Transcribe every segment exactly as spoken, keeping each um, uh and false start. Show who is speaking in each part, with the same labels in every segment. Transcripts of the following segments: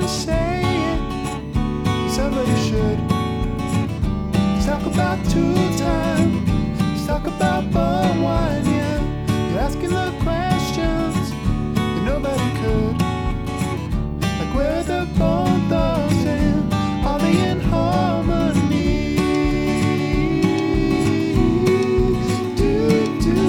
Speaker 1: to say it. Somebody should. Let's talk about two time. Let's talk about bum wine, yeah. You're asking the questions that nobody could. Like where the bone thugs and are they in harmony? Do, do.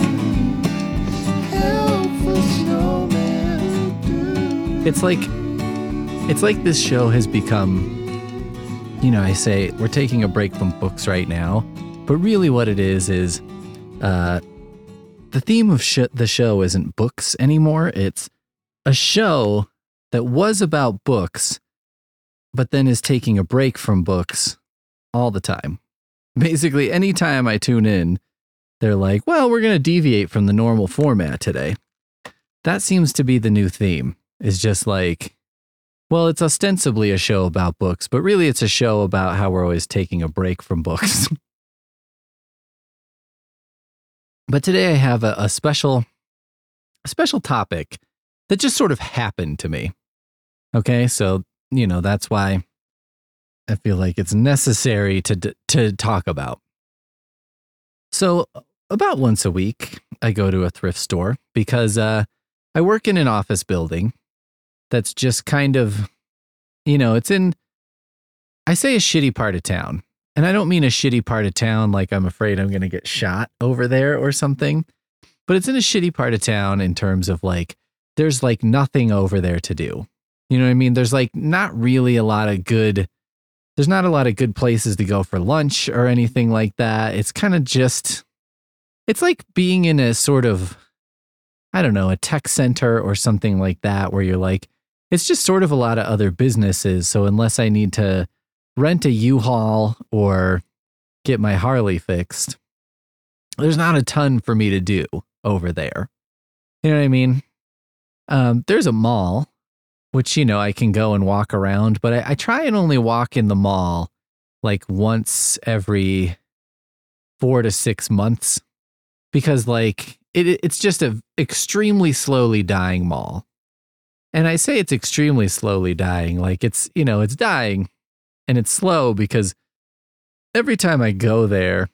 Speaker 1: Helpful snowman. Do.
Speaker 2: It's like it's like this show has become, you know, I say we're taking a break from books right now, but really what it is is uh, the theme of sh- the show isn't books anymore. It's a show that was about books, but then is taking a break from books all the time. Basically, anytime I tune in, they're like, well, we're going to deviate from the normal format today. That seems to be the new theme, is just like, well, it's ostensibly a show about books, but really it's a show about how we're always taking a break from books. But today I have a, a special, a special topic that just sort of happened to me. Okay, so, you know, that's why I feel like it's necessary to to talk about. So about once a week, I go to a thrift store because uh, I work in an office building that's just kind of, you know, it's in, I say a shitty part of town. And I don't mean a shitty part of town like I'm afraid I'm going to get shot over there or something. But it's in a shitty part of town in terms of like, there's like nothing over there to do. You know what I mean? There's like not really a lot of good, there's not a lot of good places to go for lunch or anything like that. It's kind of just, it's like being in a sort of, I don't know, a tech center or something like that where you're like, it's just sort of a lot of other businesses. So unless I need to rent a U-Haul or get my Harley fixed, there's not a ton for me to do over there. You know what I mean? Um, there's a mall, which, you know, I can go and walk around, but I, I try and only walk in the mall like once every four to six months because like it, it's just a extremely slowly dying mall. And I say it's extremely slowly dying, like it's, you know, it's dying and it's slow because every time I go there,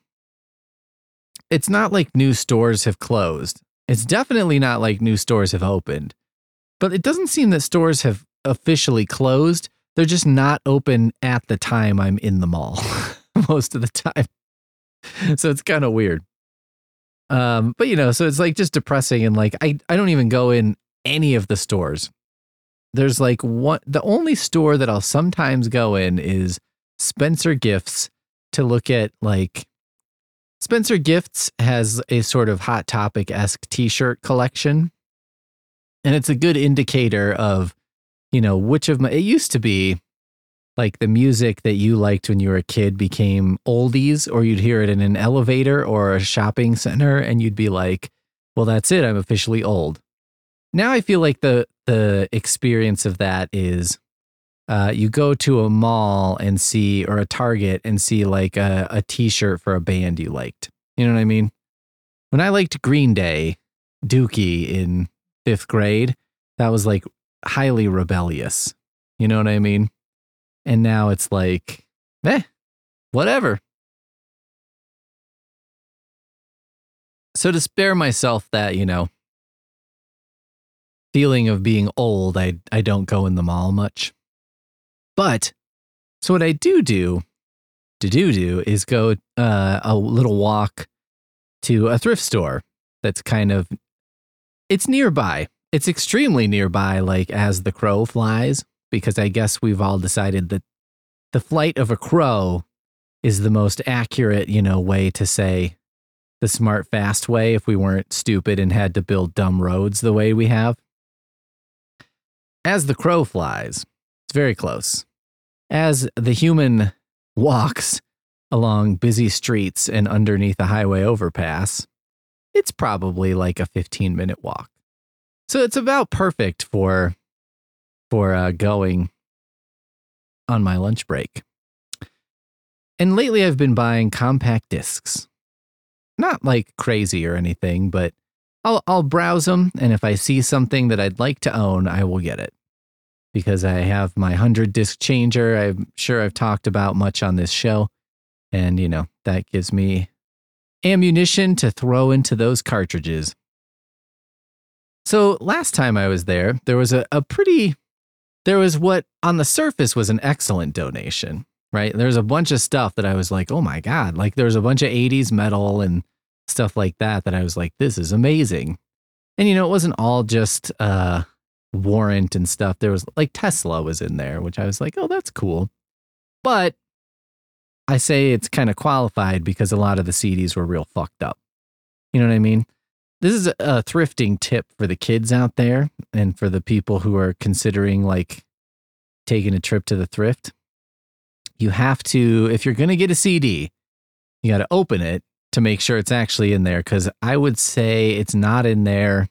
Speaker 2: it's not like new stores have closed. It's definitely not like new stores have opened, but it doesn't seem that stores have officially closed. They're just not open at the time I'm in the mall most of the time. So it's kind of weird. Um, but you know, so it's like just depressing. And like, I, I don't even go in any of the stores. There's like one, the only store that I'll sometimes go in is Spencer Gifts to look at like, Spencer Gifts has a sort of Hot Topic-esque t-shirt collection. And it's a good indicator of, you know, which of my, it used to be like the music that you liked when you were a kid became oldies, or you'd hear it in an elevator or a shopping center and you'd be like, well, that's it. I'm officially old. Now I feel like the the experience of that is uh, you go to a mall and see, or a Target and see like a, a t-shirt for a band you liked. You know what I mean? When I liked Green Day, Dookie in fifth grade, that was like highly rebellious. You know what I mean? And now it's like, eh, whatever. So to spare myself that, you know, feeling of being old, I I don't go in the mall much. But so what I do do to do do is go uh, a little walk to a thrift store that's kind of, it's nearby. It's extremely nearby, like as the crow flies, because I guess we've all decided that the flight of a crow is the most accurate, you know, way to say the smart, fast way if we weren't stupid and had to build dumb roads the way we have. As the crow flies, it's very close. As the human walks along busy streets and underneath a highway overpass, it's probably like a fifteen minute walk. So it's about perfect for, for uh, going on my lunch break. And lately I've been buying compact discs. Not like crazy or anything, but I'll I'll browse them, and if I see something that I'd like to own, I will get it. because I have my one hundred disc changer. I'm sure I've talked about much on this show. And, you know, that gives me ammunition to throw into those cartridges. So last time I was there, there was a, a pretty, there was what on the surface was an excellent donation, right? There's a bunch of stuff that I was like, oh my God, like there was a bunch of eighties metal and stuff like that, that I was like, this is amazing. And, you know, it wasn't all just uh, Warrant and stuff. There was like Tesla was in there, which I was like, oh, that's cool. But I say it's kind of qualified because a lot of the C Ds were real fucked up. You know what I mean? This is a, a thrifting tip for the kids out there and for the people who are considering like taking a trip to the thrift. You have to, if you're going to get a C D, you got to open it to make sure it's actually in there. Because I would say it's not in there.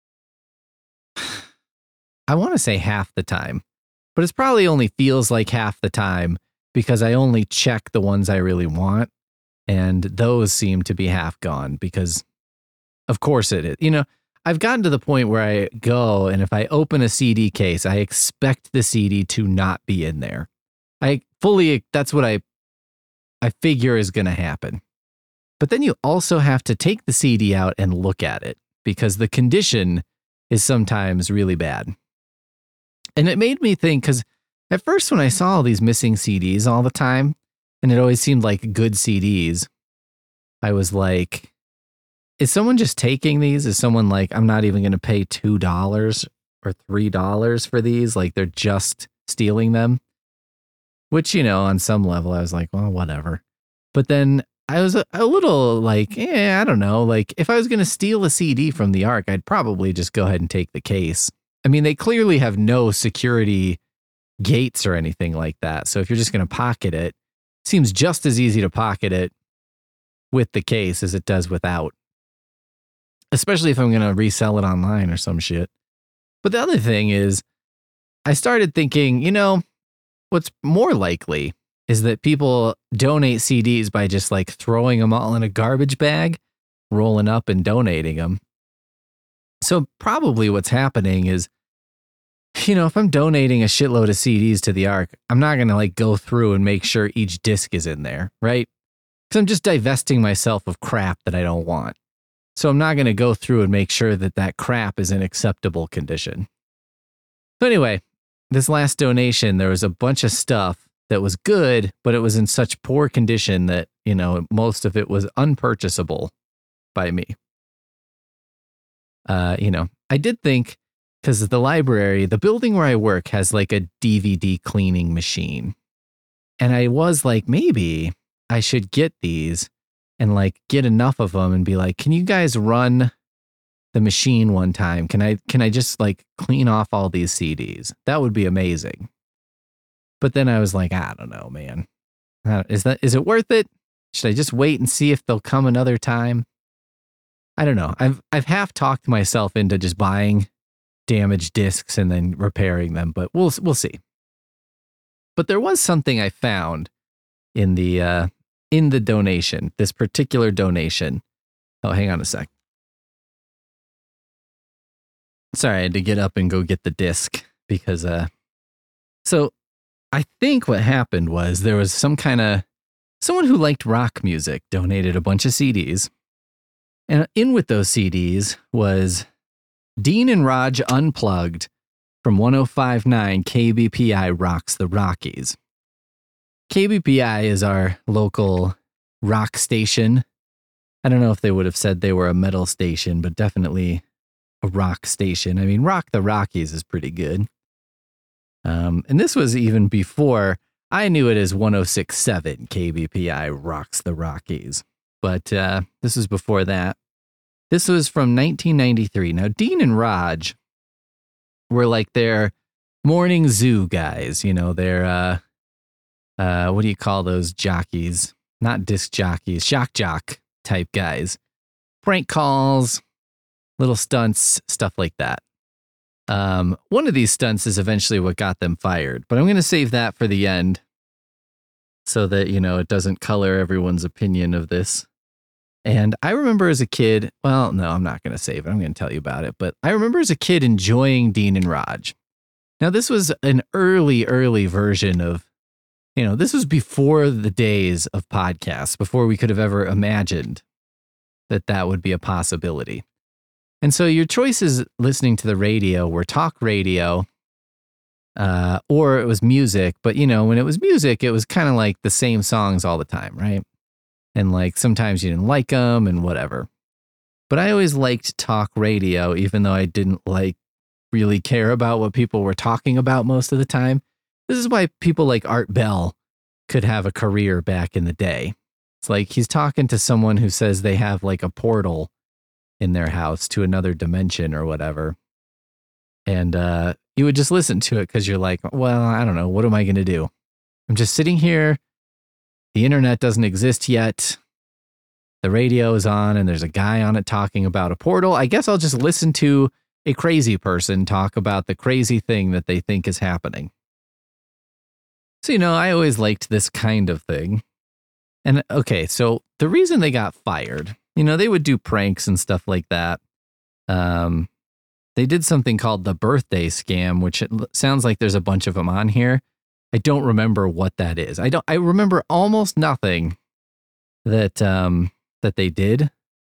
Speaker 2: I want to say half the time, but it's probably only feels like half the time because I only check the ones I really want. And those seem to be half gone because of course it is. You know, I've gotten to the point where I go and if I open a C D case, I expect the C D to not be in there. I fully, that's what I, I figure is going to happen. But then you also have to take the C D out and look at it because the condition is sometimes really bad. And it made me think, because at first when I saw all these missing C Ds all the time, and it always seemed like good C Ds, I was like, is someone just taking these? Is someone like, I'm not even going to pay two dollars or three dollars for these? Like they're just stealing them? Which, you know, on some level I was like, well, whatever. But then I was a, a little like, eh, I don't know. Like if I was going to steal a C D from the Ark, I'd probably just go ahead and take the case. I mean, they clearly have no security gates or anything like that. So if you're just going to pocket it, it seems just as easy to pocket it with the case as it does without. Especially if I'm going to resell it online or some shit. But the other thing is, I started thinking, you know, what's more likely is that people donate C Ds by just like throwing them all in a garbage bag, rolling up and donating them. So probably what's happening is, you know, if I'm donating a shitload of C Ds to the Ark, I'm not going to like go through and make sure each disc is in there, right? Because I'm just divesting myself of crap that I don't want. So I'm not going to go through and make sure that that crap is in acceptable condition. So anyway, this last donation, there was a bunch of stuff that was good, but it was in such poor condition that, you know, most of it was unpurchasable by me. Uh, you know, I did think, because the library, the building where I work has like a D V D cleaning machine. And I was like, maybe I should get these and like get enough of them and be like, can you guys run the machine one time? Can I, can I just like clean off all these C Ds? That would be amazing. But then I was like, I don't know, man. Is that, is it worth it? Should I just wait and see if they'll come another time? I don't know. I've, I've half talked myself into just buying damaged discs and then repairing them, but we'll, we'll see. But there was something I found in the, uh, in the donation, this particular donation. Oh, hang on a sec. Sorry, I had to get up and go get the disc because, uh, so I think what happened was there was some kind of, someone who liked rock music donated a bunch of C Ds. And in with those C Ds was Dean and Raj Unplugged from one oh five point nine K B P I Rocks the Rockies. K B P I is our local rock station. I don't know if they would have said they were a metal station, but definitely a rock station. I mean, Rock the Rockies is pretty good. Um, and this was even before I knew it as one oh six point seven K B P I Rocks the Rockies. But uh, this was before that. This was from nineteen ninety-three. Now, Dean and Raj were like their morning zoo guys. You know, they're, uh, uh, what do you call those jockeys? Not disc jockeys, shock jock type guys. Prank calls, little stunts, stuff like that. Um, one of these stunts is eventually what got them fired, but I'm going to save that for the end so that, you know, it doesn't color everyone's opinion of this. And I remember as a kid, well, no, I'm not going to save it. I'm going to tell you about it. But I remember as a kid enjoying Dean and Raj. Now, this was an early, early version of, you know, this was before the days of podcasts, before we could have ever imagined that that would be a possibility. And so your choices listening to the radio were talk radio, uh, or it was music. But, you know, when it was music, it was kind of like the same songs all the time, right? And like sometimes you didn't like them and whatever. But I always liked talk radio, even though I didn't like really care about what people were talking about most of the time. This is why people like Art Bell could have a career back in the day. It's like he's talking to someone who says they have like a portal in their house to another dimension or whatever. And uh, you would just listen to it because you're like, well, I don't know. What am I going to do? I'm just sitting here. The internet doesn't exist yet. The radio is on and there's a guy on it talking about a portal. I guess I'll just listen to a crazy person talk about the crazy thing that they think is happening. So, you know, I always liked this kind of thing. And okay, so the reason they got fired, you know, they would do pranks and stuff like that. Um, they did something called the birthday scam, which it sounds like there's a bunch of them on here. I don't remember what that is. I don't. I remember almost nothing that um, that they did,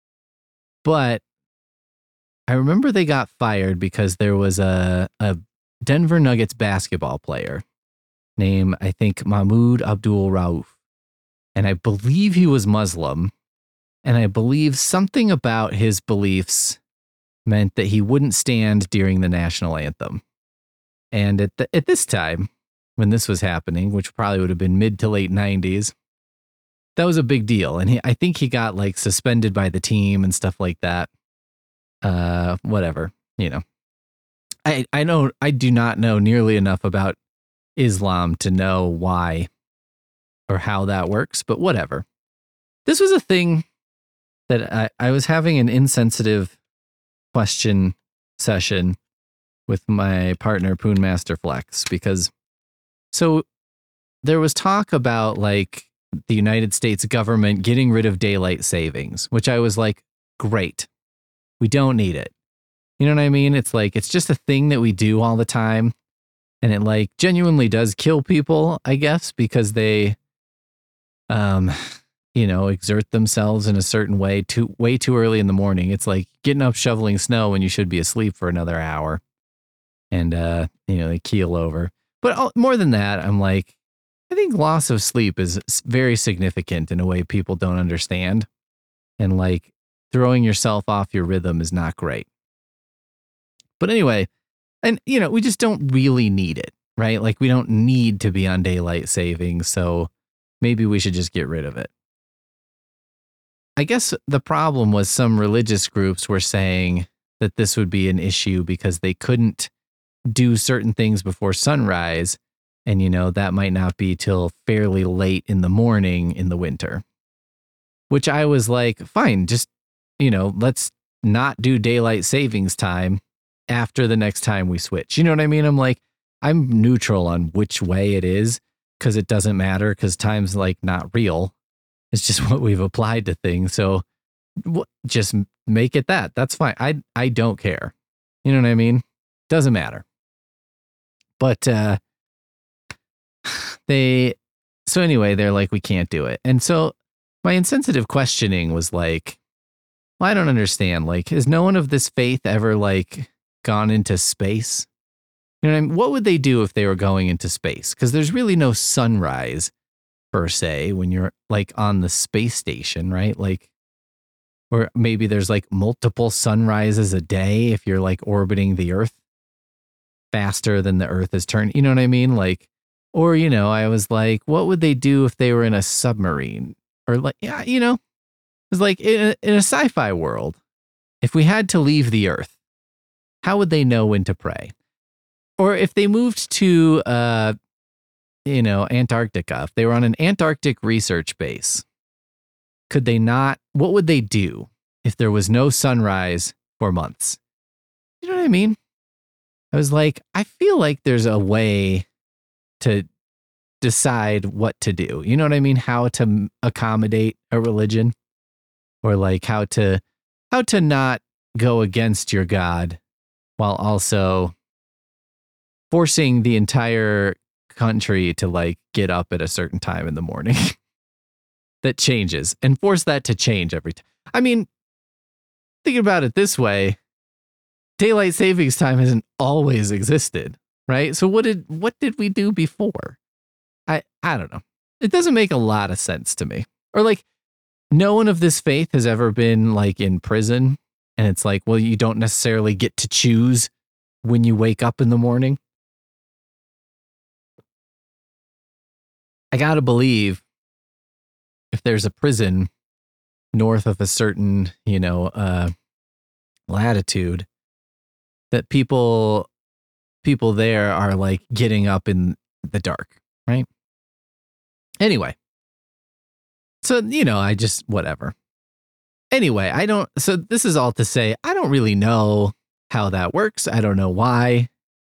Speaker 2: but I remember they got fired because there was a a Denver Nuggets basketball player named, I think, Mahmoud Abdul Rauf, and I believe he was Muslim, and I believe something about his beliefs meant that he wouldn't stand during the national anthem. And at the, at this time, when this was happening, which probably would have been mid to late nineties, that was a big deal. And he, I think he got like suspended by the team and stuff like that. Uh, whatever, you know, I, I know I do not know nearly enough about Islam to know why or how that works, but whatever. This was a thing that I, I was having an insensitive question session with my partner, Poon Master Flex, because so there was talk about like the United States government getting rid of daylight savings, which I was like, great. We don't need it. You know what I mean? It's like, it's just a thing that we do all the time. And it like genuinely does kill people, I guess, because they, um, you know, exert themselves in a certain way too, way too early in the morning. It's like getting up shoveling snow when you should be asleep for another hour. And, uh, you know, they keel over. But more than that, I'm like, I think loss of sleep is very significant in a way people don't understand. And like throwing yourself off your rhythm is not great. But anyway, and, you know, we just don't really need it, right? Like we don't need to be on daylight savings. So maybe we should just get rid of it. I guess the problem was some religious groups were saying that this would be an issue because they couldn't do certain things before sunrise. And, you know, that might not be till fairly late in the morning in the winter, which I was like, fine, just, you know, let's not do daylight savings time after the next time we switch. You know what I mean? I'm like, I'm neutral on which way it is because it doesn't matter because time's like not real. It's just what we've applied to things. So just make it that. That's fine. I I don't care. You know what I mean? Doesn't matter. But uh, they, so anyway, they're like, we can't do it. And so my insensitive questioning was like, well, I don't understand. Like, has no one of this faith ever like gone into space? You know what I mean? What would they do if they were going into space? Because there's really no sunrise per se when you're like on the space station, right? Like, or maybe there's like multiple sunrises a day if you're like orbiting the Earth faster than the Earth is turning. You know what I mean? Like, or, you know, I was like, what would they do if they were in a submarine? Or like, yeah, you know, it's like in a, in a sci-fi world, if we had to leave the Earth, how would they know when to pray? Or if they moved to, uh, you know, Antarctica, if they were on an Antarctic research base, could they not, what would they do if there was no sunrise for months? You know what I mean? I was like, I feel like there's a way to decide what to do. You know what I mean? How to accommodate a religion, or like how to, how to not go against your God while also forcing the entire country to like get up at a certain time in the morning that changes and force that to change every time. I mean, think about it this way. Daylight savings time hasn't always existed, right? So what did what did we do before? I I don't know. It doesn't make a lot of sense to me. Or like no one of this faith has ever been like in prison and it's like, well, you don't necessarily get to choose when you wake up in the morning. I got to believe if there's a prison north of a certain, you know, uh, latitude, that people people there are like getting up in the dark, right? Anyway. So, you know, I just, whatever. Anyway, I don't, so this is all to say, I don't really know how that works. I don't know why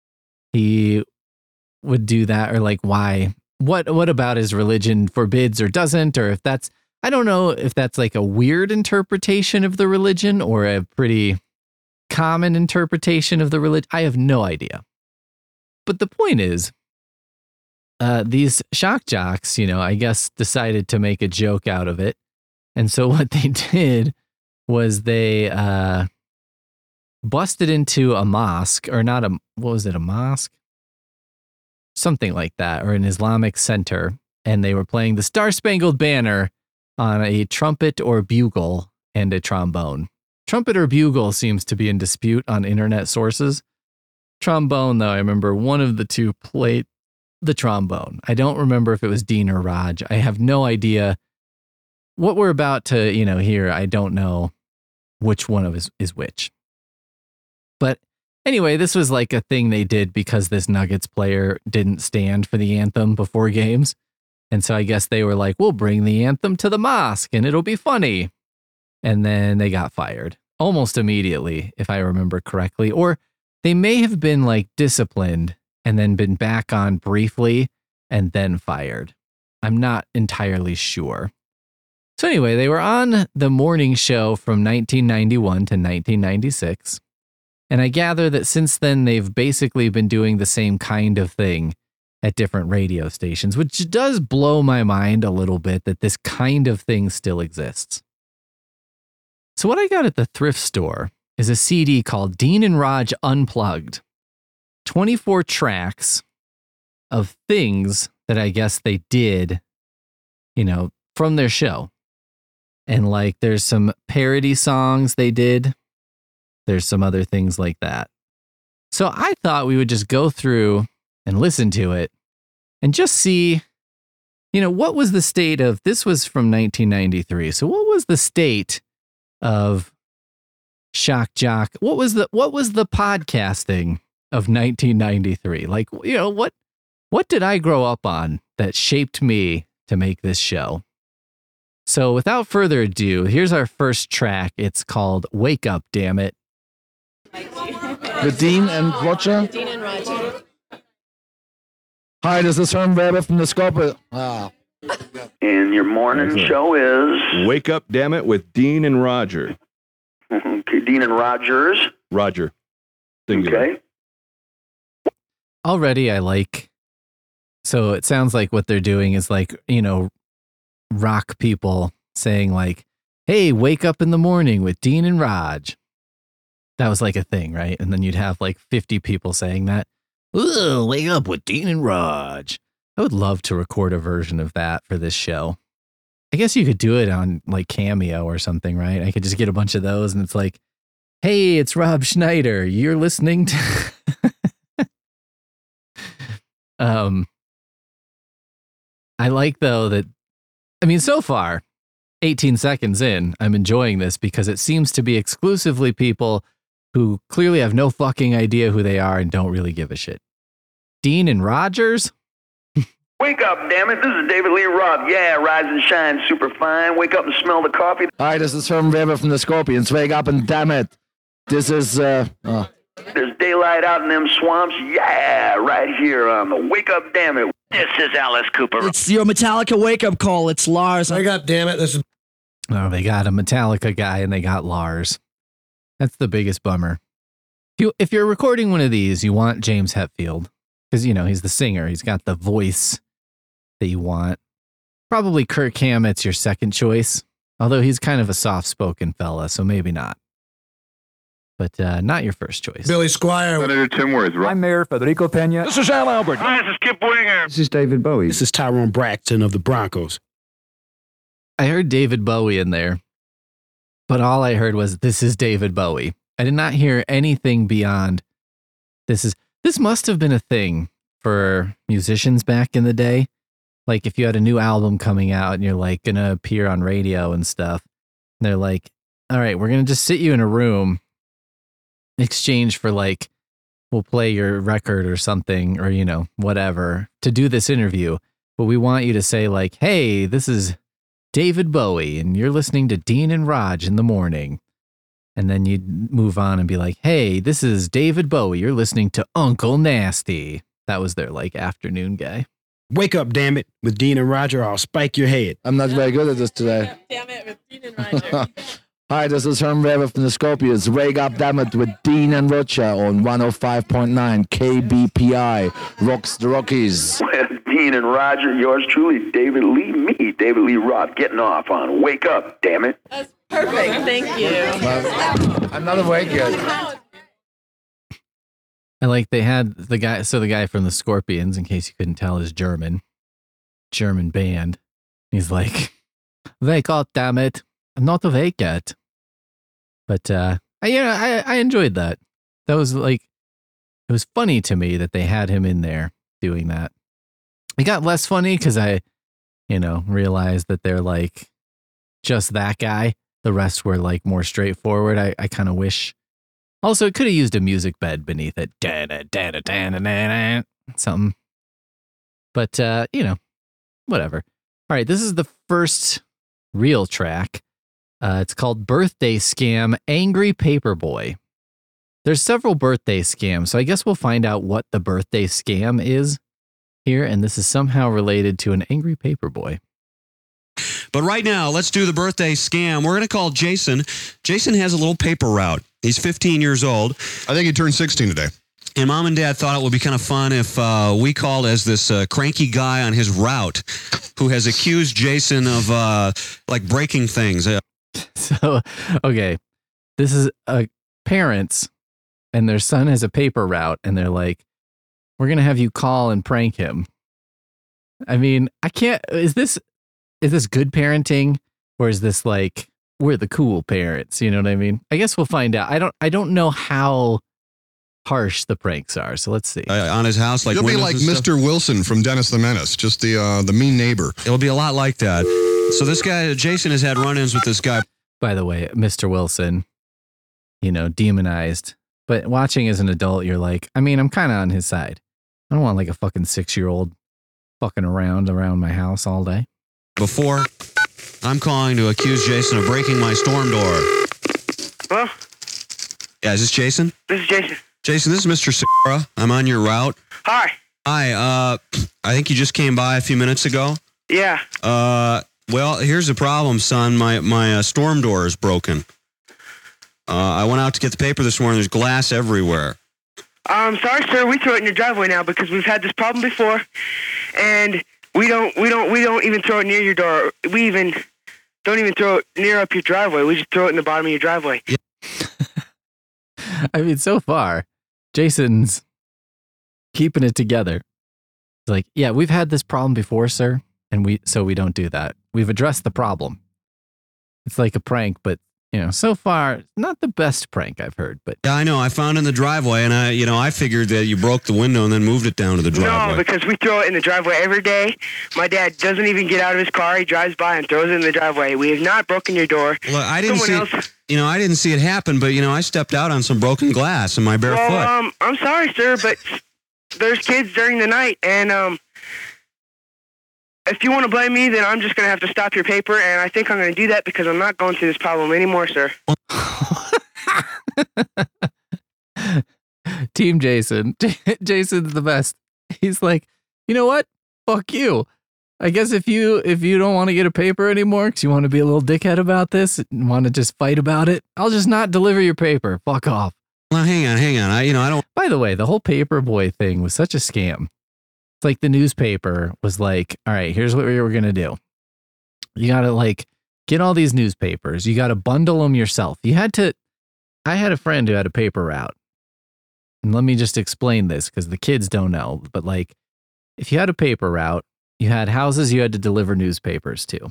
Speaker 2: he would do that or like why, what, what about his religion forbids or doesn't, or if that's, I don't know if that's like a weird interpretation of the religion or a pretty common interpretation of the religion. I have no idea. But the point is, uh, these shock jocks, you know, I guess decided to make a joke out of it. And so what they did was they uh, busted into a mosque, or not a, what was it, a mosque? Something like that, or an Islamic center. And they were playing the Star Spangled Banner on a trumpet or bugle and a trombone. Trumpet or bugle seems to be in dispute on internet sources. Trombone, though, I remember one of the two played the trombone. I don't remember if it was Dean or Raj. I have no idea what we're about to, you know, hear. I don't know which one of us is which. But anyway, this was like a thing they did because this Nuggets player didn't stand for the anthem before games. And so I guess they were like, we'll bring the anthem to the mosque and it'll be funny. And then they got fired almost immediately, if I remember correctly. Or they may have been like disciplined and then been back on briefly and then fired. I'm not entirely sure. So anyway, they were on the morning show from nineteen ninety-one to nineteen ninety-six. And I gather that since then, they've basically been doing the same kind of thing at different radio stations, which does blow my mind a little bit that this kind of thing still exists. So what I got at the thrift store is a C D called Dean and Raj Unplugged. twenty-four tracks of things that I guess they did, you know, from their show. And like there's some parody songs they did. There's some other things like that. So I thought we would just go through and listen to it and just see, you know, what was the state of, this was from nineteen ninety-three. So what was the state of Shock Jock? What was the, what was the podcasting of nineteen ninety-three? Like, you know, what, what did I grow up on that shaped me to make this show? So without further ado, here's our first track. It's called Wake Up, Damn It.
Speaker 3: With Dean and Roger?
Speaker 4: Dean and Roger.
Speaker 3: Hi, this is Herm Weber from the Scope. Ah.
Speaker 5: And your morning
Speaker 3: Okay.
Speaker 5: show is
Speaker 6: Wake Up, Damn It, with Dean and Roger.
Speaker 5: okay, Dean and Rogers.
Speaker 6: Roger. Singular.
Speaker 5: Okay.
Speaker 2: Already I like, so it sounds like what they're doing is like, you know, rock people saying like, hey, wake up in the morning with Dean and Raj. That was like a thing, right? And then you'd have like fifty people saying that. Ooh, wake up with Dean and Raj. I would love to record a version of that for this show. I guess you could do it on like Cameo or something, right? I could just get a bunch of those and it's like, hey, it's Rob Schneider. You're listening to... um, I like though that, I mean, so far, eighteen seconds in, I'm enjoying this because it seems to be exclusively people who clearly have no fucking idea who they are and don't really give a shit. Dean and Rogers?
Speaker 5: Wake up, damn it. This is David Lee Roth. Yeah, rise and shine, super fine. Wake up and smell the coffee.
Speaker 3: Hi, this is Herm Weber from the Scorpions. Wake up and damn it. This is, uh, oh.
Speaker 5: There's daylight out in them swamps. Yeah, right here on the Wake Up, damn it. This is Alice Cooper.
Speaker 7: It's your Metallica wake-up call. It's Lars.
Speaker 8: Wake up, damn it. This is
Speaker 2: Oh, they got a Metallica guy and they got Lars. That's the biggest bummer. If, you, if you're recording one of these, you want James Hetfield. because, you know, he's the singer. He's got the voice that you want. Probably Kirk Hammett's your second choice, although he's kind of a soft-spoken fella, so maybe not. But uh, not your first choice.
Speaker 4: Billy Squire.
Speaker 8: Senator Tim Worth.
Speaker 9: I'm Mayor Federico Pena.
Speaker 6: This is Al Albert.
Speaker 5: Hi, this is Kip Winger.
Speaker 3: This is David Bowie.
Speaker 4: This is Tyrone Braxton of the Broncos.
Speaker 2: I heard David Bowie in there, but all I heard was, this is David Bowie. I did not hear anything beyond, this is, this must have been a thing for musicians back in the day. Like if you had a new album coming out and you're like going to appear on radio and stuff, and they're like, all right, we're going to just sit you in a room in exchange for like, we'll play your record or something, or, you know, whatever, to do this interview. But we want you to say like, hey, this is David Bowie, and you're listening to Dean and Raj in the morning. And then you'd move on and be like, hey, this is David Bowie. You're listening to Uncle Nasty. That was their like afternoon guy.
Speaker 4: Wake up, damn it, with Dean and Roger. I'll spike your head.
Speaker 3: I'm not very good at this today.
Speaker 10: Damn it, with Dean and Roger.
Speaker 3: Hi, this is Herm Weber from the Scorpions. Wake up, damn it, with Dean and Roger on one oh five point nine K B P I. Rocks the Rockies.
Speaker 5: Well, Dean and Roger, yours truly, David Lee, me, David Lee Roth, getting off on Wake Up, damn it.
Speaker 10: That's perfect. Thank you.
Speaker 3: Well, I'm not awake yet.
Speaker 2: And like they had the guy, so the guy from the Scorpions, in case you couldn't tell, is German, German band. He's like, wake up, damn it. I'm not awake yet. But, uh, I, you know, I, I enjoyed that. That was like, it was funny to me that they had him in there doing that. It got less funny because I, you know, realized that they're like just that guy. The rest were like more straightforward. I, I kind of wish. Also, it could have used a music bed beneath it. Something. But, uh, you know, whatever. All right, this is the first real track. Uh, it's called Birthday Scam, Angry Paperboy. There's several birthday scams, so I guess we'll find out what the birthday scam is here, and this is somehow related to an angry paperboy.
Speaker 11: But right now, let's do the birthday scam. We're going to call Jason. Jason has a little paper route. He's fifteen years old.
Speaker 8: I think he turned sixteen today.
Speaker 11: And Mom and Dad thought it would be kind of fun if uh, we called as this uh, cranky guy on his route who has accused Jason of uh, like breaking things. Uh,
Speaker 2: So, okay, this is uh, parents and their son has a paper route and they're like, we're going to have you call and prank him. I mean, I can't, is this, is this good parenting or is this like, we're the cool parents? You know what I mean? I guess we'll find out. I don't, I don't know how harsh the pranks are. So let's see.
Speaker 11: uh, on his house, like
Speaker 8: You'll be
Speaker 11: windows
Speaker 8: like
Speaker 11: and stuff.
Speaker 8: Mister Wilson from Dennis the Menace, just the uh, the mean neighbor.
Speaker 11: It'll be a lot like that. So this guy, Jason, has had run-ins with this guy.
Speaker 2: By the way, Mister Wilson, you know, demonized. But watching as an adult, you're like, I mean, I'm kind of on his side. I don't want like a fucking six-year-old fucking around around my house all day.
Speaker 11: Before, I'm calling to accuse Jason of breaking my storm door.
Speaker 12: Hello?
Speaker 11: Yeah, is this Jason?
Speaker 12: This is Jason.
Speaker 11: Jason, this is Mister Segura. I'm on your route.
Speaker 12: Hi.
Speaker 11: Hi, uh, I think you just came by a few minutes ago.
Speaker 12: Yeah.
Speaker 11: Uh, well, here's the problem, son. My my uh, storm door is broken. Uh, I went out to get the paper this morning. There's glass everywhere.
Speaker 12: I'm sorry, sir. We throw it in your driveway now because we've had this problem before, and we don't we don't we don't even throw it near your door. We even don't even throw it near up your driveway. We just throw it in the bottom of your driveway.
Speaker 11: Yeah.
Speaker 2: I mean, so far, Jason's keeping it together. It's like, yeah, we've had this problem before, sir, and we so we don't do that. We've addressed the problem. It's like a prank, but you know, so far, not the best prank I've heard. But
Speaker 11: Yeah, I know. I found it in the driveway, and I, you know, I figured that you broke the window and then moved it down to the driveway.
Speaker 12: No, because we throw it in the driveway every day. My dad doesn't even get out of his car. He drives by and throws it in the driveway. We have not broken your door.
Speaker 11: Look, I didn't
Speaker 12: Someone
Speaker 11: see.
Speaker 12: else.
Speaker 11: You know, I didn't see it happen, but you know, I stepped out on some broken glass in my bare
Speaker 12: well,
Speaker 11: foot.
Speaker 12: um, I'm sorry, sir, but there's kids during the night, and um, if you want to blame me, then I'm just going to have to stop your paper, and I think I'm going to do that because I'm not going through this problem anymore, sir.
Speaker 2: Team Jason. Jason's the best. He's like, you know what? Fuck you. I guess if you if you don't want to get a paper anymore because you want to be a little dickhead about this and want to just fight about it, I'll just not deliver your paper. Fuck off.
Speaker 11: Well, hang on, hang on. I, you know, I don't.
Speaker 2: By the way, the whole Paperboy thing was such a scam. It's like the newspaper was like, all right, here's what we were going to do. You got to like get all these newspapers. You got to bundle them yourself. You had to, I had a friend who had a paper route. And let me just explain this because the kids don't know. But like, if you had a paper route, you had houses you had to deliver newspapers to.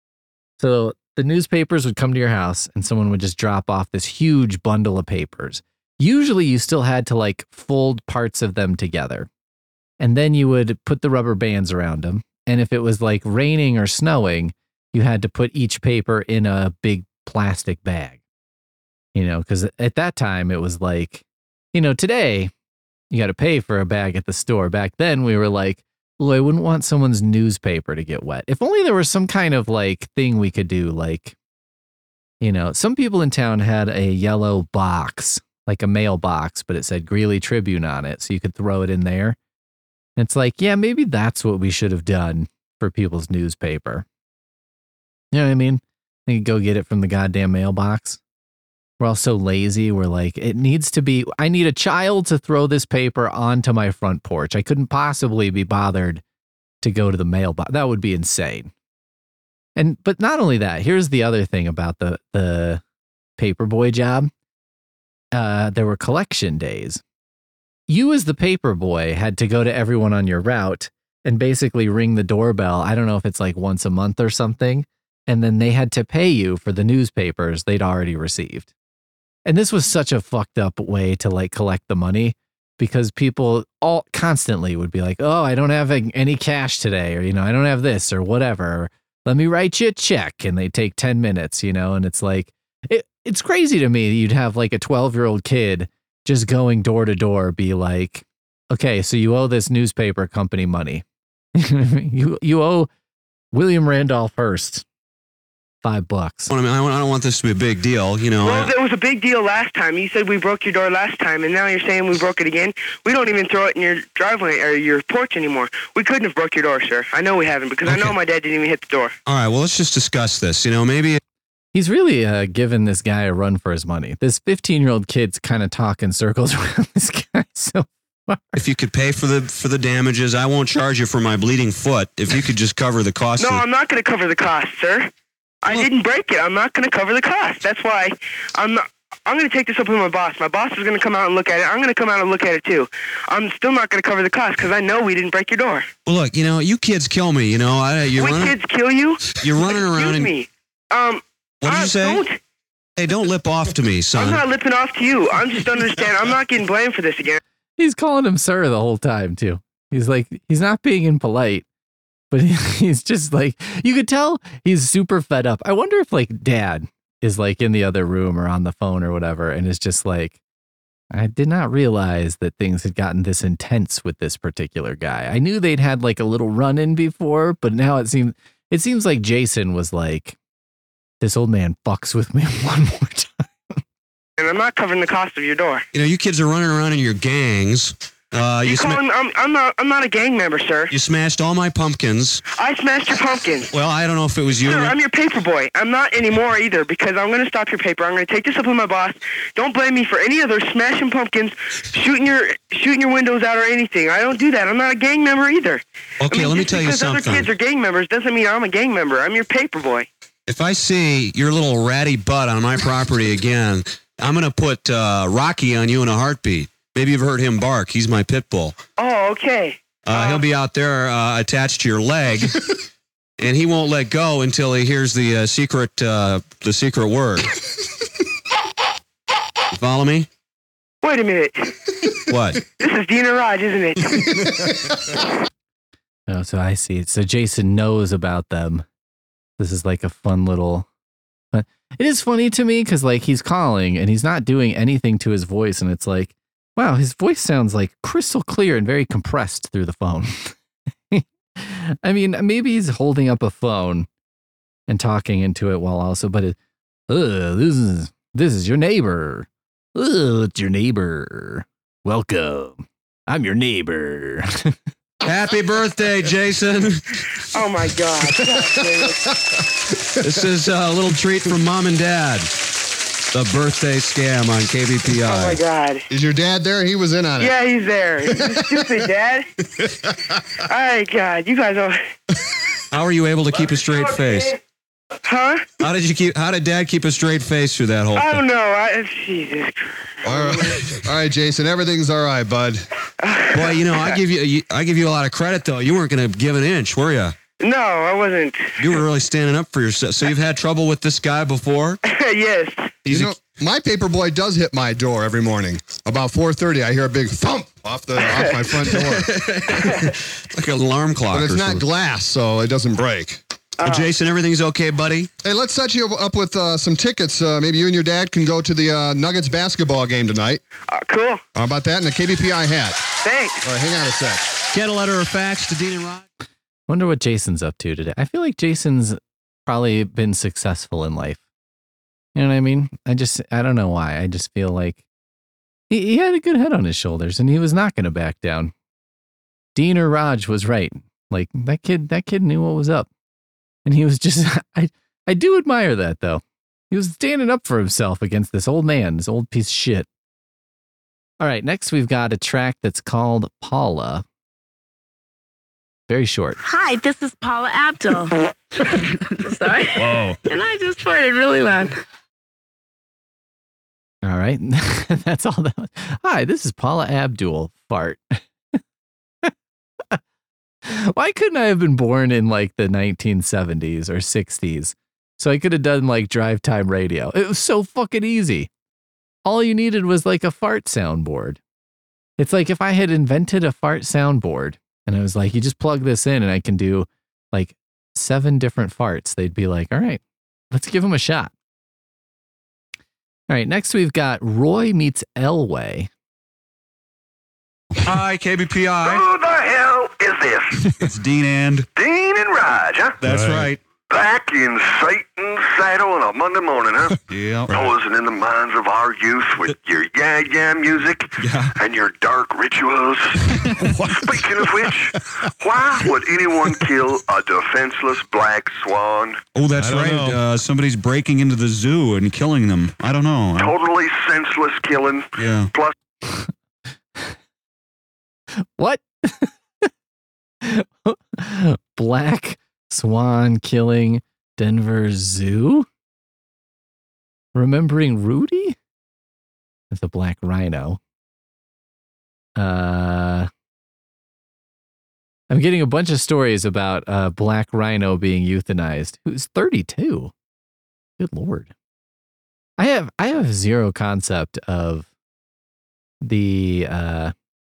Speaker 2: So the newspapers would come to your house and someone would just drop off this huge bundle of papers. Usually you still had to like fold parts of them together. And then you would put the rubber bands around them. And if it was like raining or snowing, you had to put each paper in a big plastic bag. You know, because at that time it was like, you know, today you got to pay for a bag at the store. Back then we were like, oh, I wouldn't want someone's newspaper to get wet. If only there was some kind of like thing we could do. Like, you know, some people in town had a yellow box, like a mailbox, but it said Greeley Tribune on it. So you could throw it in there. And it's like, yeah, maybe that's what we should have done for people's newspaper. You know what I mean? They could go get it from the goddamn mailbox. We're all so lazy. We're like, it needs to be, I need a child to throw this paper onto my front porch. I couldn't possibly be bothered to go to the mailbox. That would be insane. And, but not only that, here's the other thing about the, the paperboy job. Uh, there were collection days. You as the paperboy had to go to everyone on your route and basically ring the doorbell. I don't know if it's like once a month or something. And then they had to pay you for the newspapers they'd already received. And this was such a fucked up way to like collect the money because people all constantly would be like, oh, I don't have any cash today. Or, you know, I don't have this or whatever. Let me write you a check. And they take ten minutes, you know, and it's like, it, it's crazy to me that you'd have like a twelve year old kid just going door to door, be like, okay, so you owe this newspaper company money. you, you owe William Randolph Hearst five bucks.
Speaker 11: I mean, I don't want this to be a big deal, you know.
Speaker 12: Well, it was a big deal last time. You said we broke your door last time, and now you're saying we broke it again? We don't even throw it in your driveway or your porch anymore. We couldn't have broke your door, sir. I know we haven't, because okay. I know my dad didn't even hit the door.
Speaker 11: All right, well, let's just discuss this. You know, maybe...
Speaker 2: He's really uh, giving this guy a run for his money. This fifteen-year-old kid's kind of talking circles around this guy so far.
Speaker 11: If you could pay for the for the damages, I won't charge you for my bleeding foot. If you could just cover the cost.
Speaker 12: No,
Speaker 11: of...
Speaker 12: I'm not going to cover the cost, sir. I didn't break it. I'm not going to cover the cost. That's why I'm not, I'm going to take this up with my boss. My boss is going to come out and look at it. I'm going to come out and look at it too. I'm still not going to cover the cost because I know we didn't break your door.
Speaker 11: Well, look, you know, you kids kill me. You know, I, you're
Speaker 12: we
Speaker 11: running.
Speaker 12: kids kill you.
Speaker 11: You're running around
Speaker 12: Excuse
Speaker 11: and
Speaker 12: me. Um,
Speaker 11: what did
Speaker 12: uh,
Speaker 11: you say?
Speaker 12: Don't.
Speaker 11: Hey, don't lip off to me, son.
Speaker 12: I'm not lipping off to you. I'm just understand. I'm not getting blamed for this again.
Speaker 2: He's calling him sir the whole time too. He's like, he's not being impolite. But he's just like, you could tell he's super fed up. I wonder if like dad is like in the other room or on the phone or whatever. And is just like, I did not realize that things had gotten this intense with this particular guy. I knew they'd had like a little run in before, but now it seems, it seems like Jason was like, this old man fucks with me one more time.
Speaker 12: And I'm not covering the cost of your door.
Speaker 11: You know, you kids are running around in your gangs. Uh,
Speaker 12: you
Speaker 11: you
Speaker 12: call
Speaker 11: sma-
Speaker 12: him, I'm, I'm not. I'm not a gang member, sir.
Speaker 11: You smashed all my pumpkins.
Speaker 12: I smashed your pumpkins.
Speaker 11: Well, I don't know if it was you.
Speaker 12: Sir, I'm your paper boy. I'm not anymore either because I'm going to stop your paper. I'm going to take this up with my boss. Don't blame me for any other smashing pumpkins, shooting your shooting your windows out or anything. I don't do that. I'm not a gang member either.
Speaker 11: Okay,
Speaker 12: I mean,
Speaker 11: let me tell you something.
Speaker 12: Because other kids are gang members doesn't mean I'm a gang member. I'm your paper boy.
Speaker 11: If I see your little ratty butt on my property again, I'm going to put uh, Rocky on you in a heartbeat. Maybe you've heard him bark. He's my pit bull.
Speaker 12: Oh, okay.
Speaker 11: Uh, uh, he'll be out there uh, attached to your leg, and he won't let go until he hears the uh, secret uh, the secret word. You follow me?
Speaker 12: Wait a minute.
Speaker 11: What?
Speaker 12: This is Dina Raj, isn't it?
Speaker 2: Oh, so I see. So Jason knows about them. This is like a fun little... It is funny to me because like he's calling and he's not doing anything to his voice, and it's like, wow, his voice sounds like crystal clear and very compressed through the phone. I mean, maybe he's holding up a phone and talking into it while also, but it, uh, this is this is your neighbor. Uh, it's your neighbor. Welcome. I'm your neighbor.
Speaker 11: Happy birthday, Jason.
Speaker 12: Oh, my God.
Speaker 11: This is a little treat from Mom and Dad. The birthday scam on K B P I.
Speaker 12: Oh my God.
Speaker 8: Is your dad there? He was in on it.
Speaker 12: Yeah, he's there. You stupid dad. All right, God, you guys are.
Speaker 11: How are you able to keep a straight face?
Speaker 12: Huh?
Speaker 11: How did you keep? How did Dad keep a straight face through that whole
Speaker 12: I
Speaker 11: thing?
Speaker 12: don't know. I, Jesus.
Speaker 8: All right. All right, Jason. Everything's all right, bud.
Speaker 11: Boy, you know, I give you, you, I give you a lot of credit though. You weren't going to give an inch, were you?
Speaker 12: No, I wasn't.
Speaker 11: You were really standing up for yourself. So you've had trouble with this guy before?
Speaker 12: Yes.
Speaker 8: You know, my paper boy does hit my door every morning. About four thirty, I hear a big thump off the off my front door.
Speaker 11: It's like an alarm clock.
Speaker 8: But it's
Speaker 11: or
Speaker 8: not
Speaker 11: something.
Speaker 8: glass, so it doesn't break.
Speaker 11: Well, Jason, everything's okay, buddy?
Speaker 8: Hey, let's set you up with uh, some tickets. Uh, maybe you and your dad can go to the uh, Nuggets basketball game tonight.
Speaker 12: Uh, cool.
Speaker 8: How about that? And a K B P I hat.
Speaker 12: Thanks.
Speaker 8: All right, hang on a sec.
Speaker 11: Get a letter or fax to Dean and Rod.
Speaker 2: Wonder what Jason's up to today. I feel like Jason's probably been successful in life. You know what I mean? I just, I don't know why. I just feel like he, he had a good head on his shoulders and he was not going to back down. Dean or Raj was right. Like that kid, that kid knew what was up. And he was just, I, I do admire that though. He was standing up for himself against this old man, this old piece of shit. All right, next we've got a track that's called Paula. Very short.
Speaker 10: Hi, this is Paula Abdul. Sorry.
Speaker 11: Whoa.
Speaker 10: And I just farted really loud.
Speaker 2: All right. That's all that. Hi, this is Paula Abdul. Fart. Why couldn't I have been born in like the nineteen seventies or sixties? So I could have done like drive time radio. It was so fucking easy. All you needed was like a fart soundboard. It's like if I had invented a fart soundboard and I was like, you just plug this in and I can do like seven different farts. They'd be like, all right, let's give them a shot. All right, next we've got Roy meets Elway.
Speaker 11: Hi, K B P I.
Speaker 5: Who the hell is this?
Speaker 11: It's Dean and...
Speaker 5: Dean and Raj, huh?
Speaker 11: That's right.
Speaker 5: Back in Satan's saddle on a Monday morning, huh?
Speaker 11: Yeah.
Speaker 5: Frozen in the minds of our youth with your yeah-yeah music
Speaker 11: Yeah.
Speaker 5: and your dark rituals. Speaking of which, why would anyone kill a defenseless black swan?
Speaker 11: Oh, that's
Speaker 6: I don't
Speaker 11: right.
Speaker 6: know.
Speaker 11: Uh, somebody's breaking into the zoo and killing them. I don't know.
Speaker 5: Totally senseless killing.
Speaker 11: Yeah.
Speaker 5: Plus,
Speaker 2: What? Black swan killing Denver Zoo? Remembering Rudy? That's a black rhino. Uh, I'm getting a bunch of stories about a black rhino being euthanized. Who's thirty-two? Good Lord. I have I have zero concept of the uh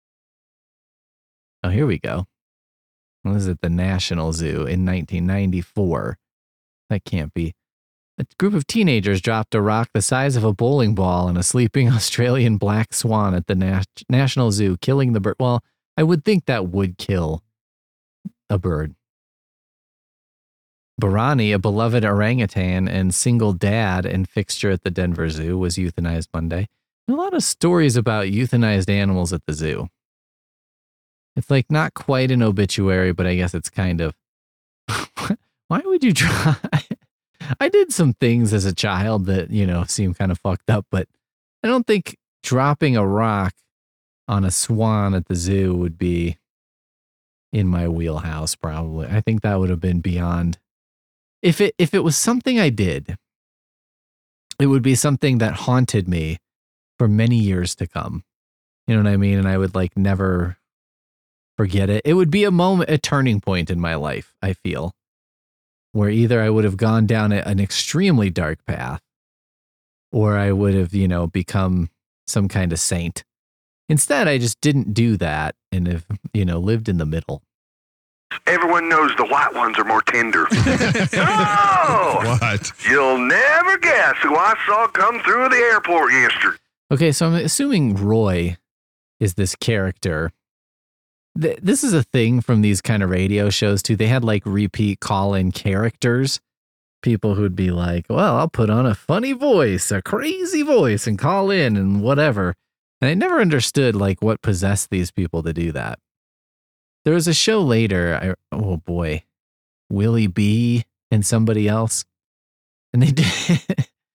Speaker 2: oh, here we go. What is it? The National Zoo in nineteen ninety-four. That can't be. A group of teenagers dropped a rock the size of a bowling ball on a sleeping Australian black swan at the Nas- National Zoo, killing the bird. Well, I would think that would kill a bird. Barani, a beloved orangutan and single dad and fixture at the Denver Zoo, was euthanized Monday. A lot of stories about euthanized animals at the zoo. It's like not quite an obituary, but I guess it's kind of. Why would you try? I did some things as a child that, you know, seem kind of fucked up, but I don't think dropping a rock on a swan at the zoo would be in my wheelhouse, probably. I think that would have been beyond. If it if it was something I did, it would be something that haunted me for many years to come. You know what I mean? And I would like never forget it. It would be a moment, a turning point in my life, I feel, where either I would have gone down a, an extremely dark path or I would have, you know, become some kind of saint. Instead, I just didn't do that and have, you know, lived in the middle.
Speaker 5: everyone knows the white ones are more tender. Oh!
Speaker 8: What?
Speaker 5: You'll never guess who I saw come through the airport yesterday.
Speaker 2: Okay, so I'm assuming Roy is this character. Th- this is a thing from these kind of radio shows too. They had like repeat call-in characters. People who'd be like, well, I'll put on a funny voice, a crazy voice and call in and whatever. And I never understood like what possessed these people to do that. There was a show later, I, oh boy, Willie B and somebody else. And they did,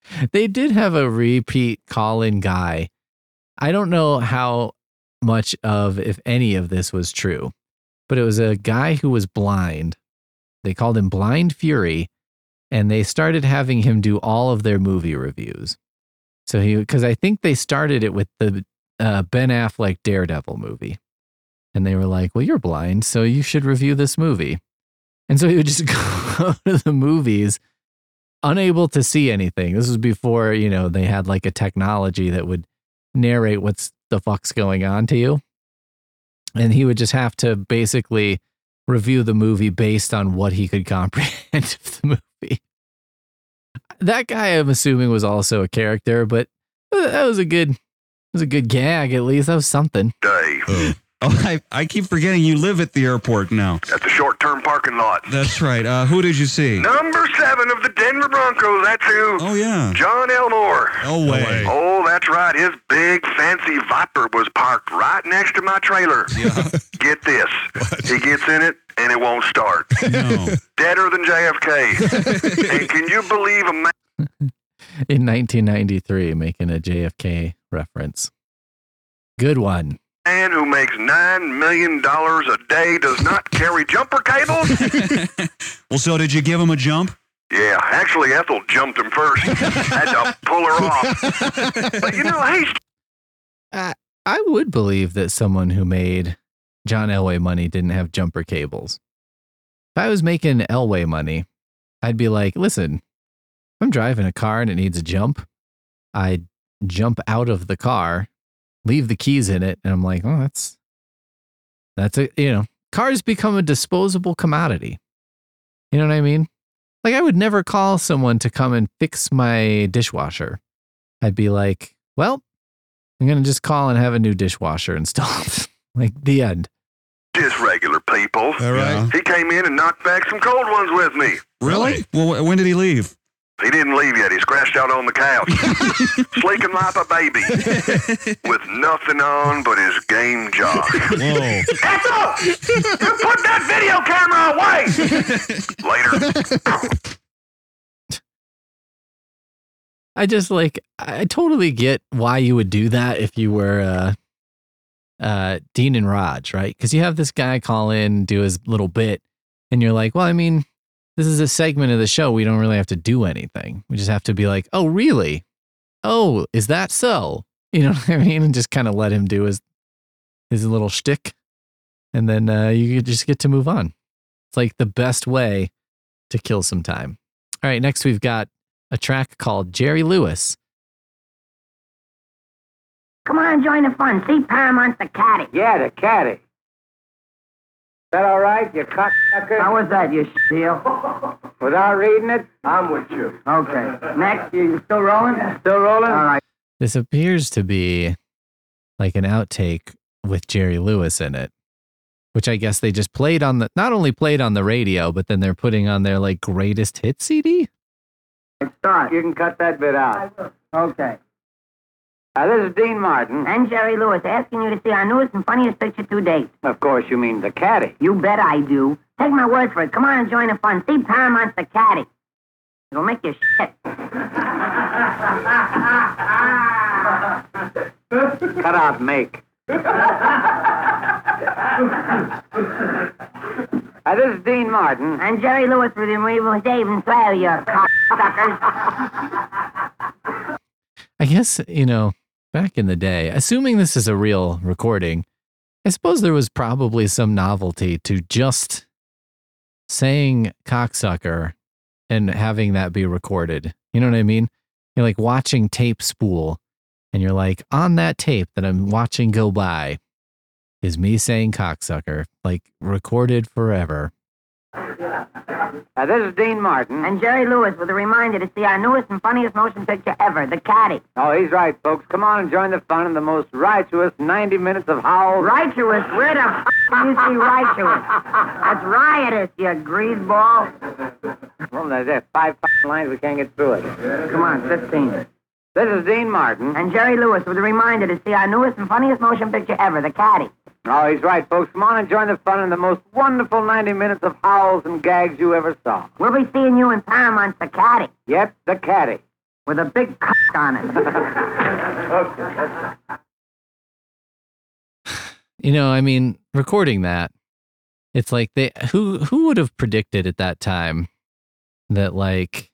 Speaker 2: They did have a repeat call-in guy. I don't know how much of, if any of this was true, but it was a guy who was blind. They called him Blind Fury, and they started having him do all of their movie reviews. So he, because I think they started it with the uh, Ben Affleck Daredevil movie. And they were like, well, you're blind, so you should review this movie. And so he would just go to the movies, unable to see anything. This was before, you know, they had like a technology that would narrate what's the fuck's going on to you. And he would just have to basically review the movie based on what he could comprehend of the movie. That guy, I'm assuming, was also a character, but that was a good, it was a good gag. At least that was something.
Speaker 5: Dave.
Speaker 11: Oh, I, I keep forgetting you live at the airport now.
Speaker 5: At the short-term parking lot.
Speaker 11: That's right. Uh, who did you see?
Speaker 5: Number seven of the Denver Broncos. That's who.
Speaker 11: Oh, yeah.
Speaker 5: John Elmore.
Speaker 11: No way.
Speaker 5: Oh, that's right. His big, fancy Viper was parked right next to my trailer.
Speaker 11: Yeah.
Speaker 5: Get this. He gets in it, and it won't start.
Speaker 11: No.
Speaker 5: Deader than J F K. And can you believe a man?
Speaker 2: In nineteen ninety-three, making a J F K reference. Good one.
Speaker 5: Man who makes nine million dollars a day does not carry jumper cables?
Speaker 11: Well, so did you give him a jump?
Speaker 5: Yeah, actually, Ethel jumped him first. Had to pull her off. But you know, hey,
Speaker 2: Uh, I would believe that someone who made John Elway money didn't have jumper cables. If I was making Elway money, I'd be like, listen, if I'm driving a car and it needs a jump, I jump out of the car, leave the keys in it, and I'm like, oh, that's, that's a, you know, cars become a disposable commodity. You know what I mean? Like, I would never call someone to come and fix my dishwasher. I'd be like, well, I'm going to just call and have a new dishwasher installed. Like, the end.
Speaker 5: just regular people.
Speaker 8: All right.
Speaker 5: He came in and knocked back some cold ones with me.
Speaker 11: Really? Well, wh- when did he leave?
Speaker 5: He didn't leave yet. He scratched out on the couch, sleeping like a baby, with nothing on but his game jock.
Speaker 11: Whoa.
Speaker 5: Ethel! You put that video camera away! Later.
Speaker 2: I just like, I totally get why you would do that if you were uh, uh, Dean and Raj, right? Because you have this guy call in, do his little bit, and you're like, well, I mean, this is a segment of the show. We don't really have to do anything. We just have to be like, oh, really? Oh, is that so? You know what I mean? And just kind of let him do his his little shtick. And then uh, you just get to move on. It's like the best way to kill some time. All right, next we've got a track called Jerry Lewis.
Speaker 9: Come on, join the fun. See Paramount's The Caddy.
Speaker 13: Yeah, The Caddy. Is that all right, you cocksucker?
Speaker 9: How was that, you steal?
Speaker 13: Without reading it?
Speaker 9: I'm with you. Okay. Next, you still rolling?
Speaker 13: Still rolling?
Speaker 9: All right.
Speaker 2: This appears to be like an outtake with Jerry Lewis in it, which I guess they just played on the, not only played on the radio, but then they're putting on their like greatest hit C D.
Speaker 13: Start. You can cut that bit out.
Speaker 9: Okay.
Speaker 13: Uh, this is Dean Martin.
Speaker 9: And Jerry Lewis asking you to see our newest and funniest picture to date.
Speaker 13: Of course, you mean The Caddy.
Speaker 9: You bet I do. Take my word for it. Come on and join the fun. See Paramount's The Caddy. It'll make you shit.
Speaker 13: Cut out make. Uh, this is Dean Martin.
Speaker 9: And Jerry Lewis with him, we will Dave and swear you cocksuckers.
Speaker 2: I guess, you know, back in the day, assuming this is a real recording, I suppose there was probably some novelty to just saying cocksucker and having that be recorded. You know what I mean? You're like watching tape spool, and you're like, on that tape that I'm watching go by is me saying cocksucker, like recorded forever.
Speaker 13: Uh, this is Dean Martin.
Speaker 9: And Jerry Lewis with a reminder to see our newest and funniest motion picture ever, The Caddy.
Speaker 13: Oh, he's right, folks. Come on and join the fun in the most righteous ninety minutes of howl.
Speaker 9: Righteous? Where the f*** do you see righteous? That's riotous, you greaseball.
Speaker 13: Well, there's there. Five f***ing lines, we can't get through it.
Speaker 9: Come on, fifteen.
Speaker 13: This is Dean Martin.
Speaker 9: And Jerry Lewis with a reminder to see our newest and funniest motion picture ever, The Caddy.
Speaker 13: Oh, he's right, folks. Come on and join the fun in the most wonderful ninety minutes of howls and gags you ever saw.
Speaker 9: We'll be seeing you in Paramount's The Caddy.
Speaker 13: Yep, The Caddy.
Speaker 9: with a big cock on it.
Speaker 2: You know, I mean, recording that, it's like they who who would have predicted at that time that like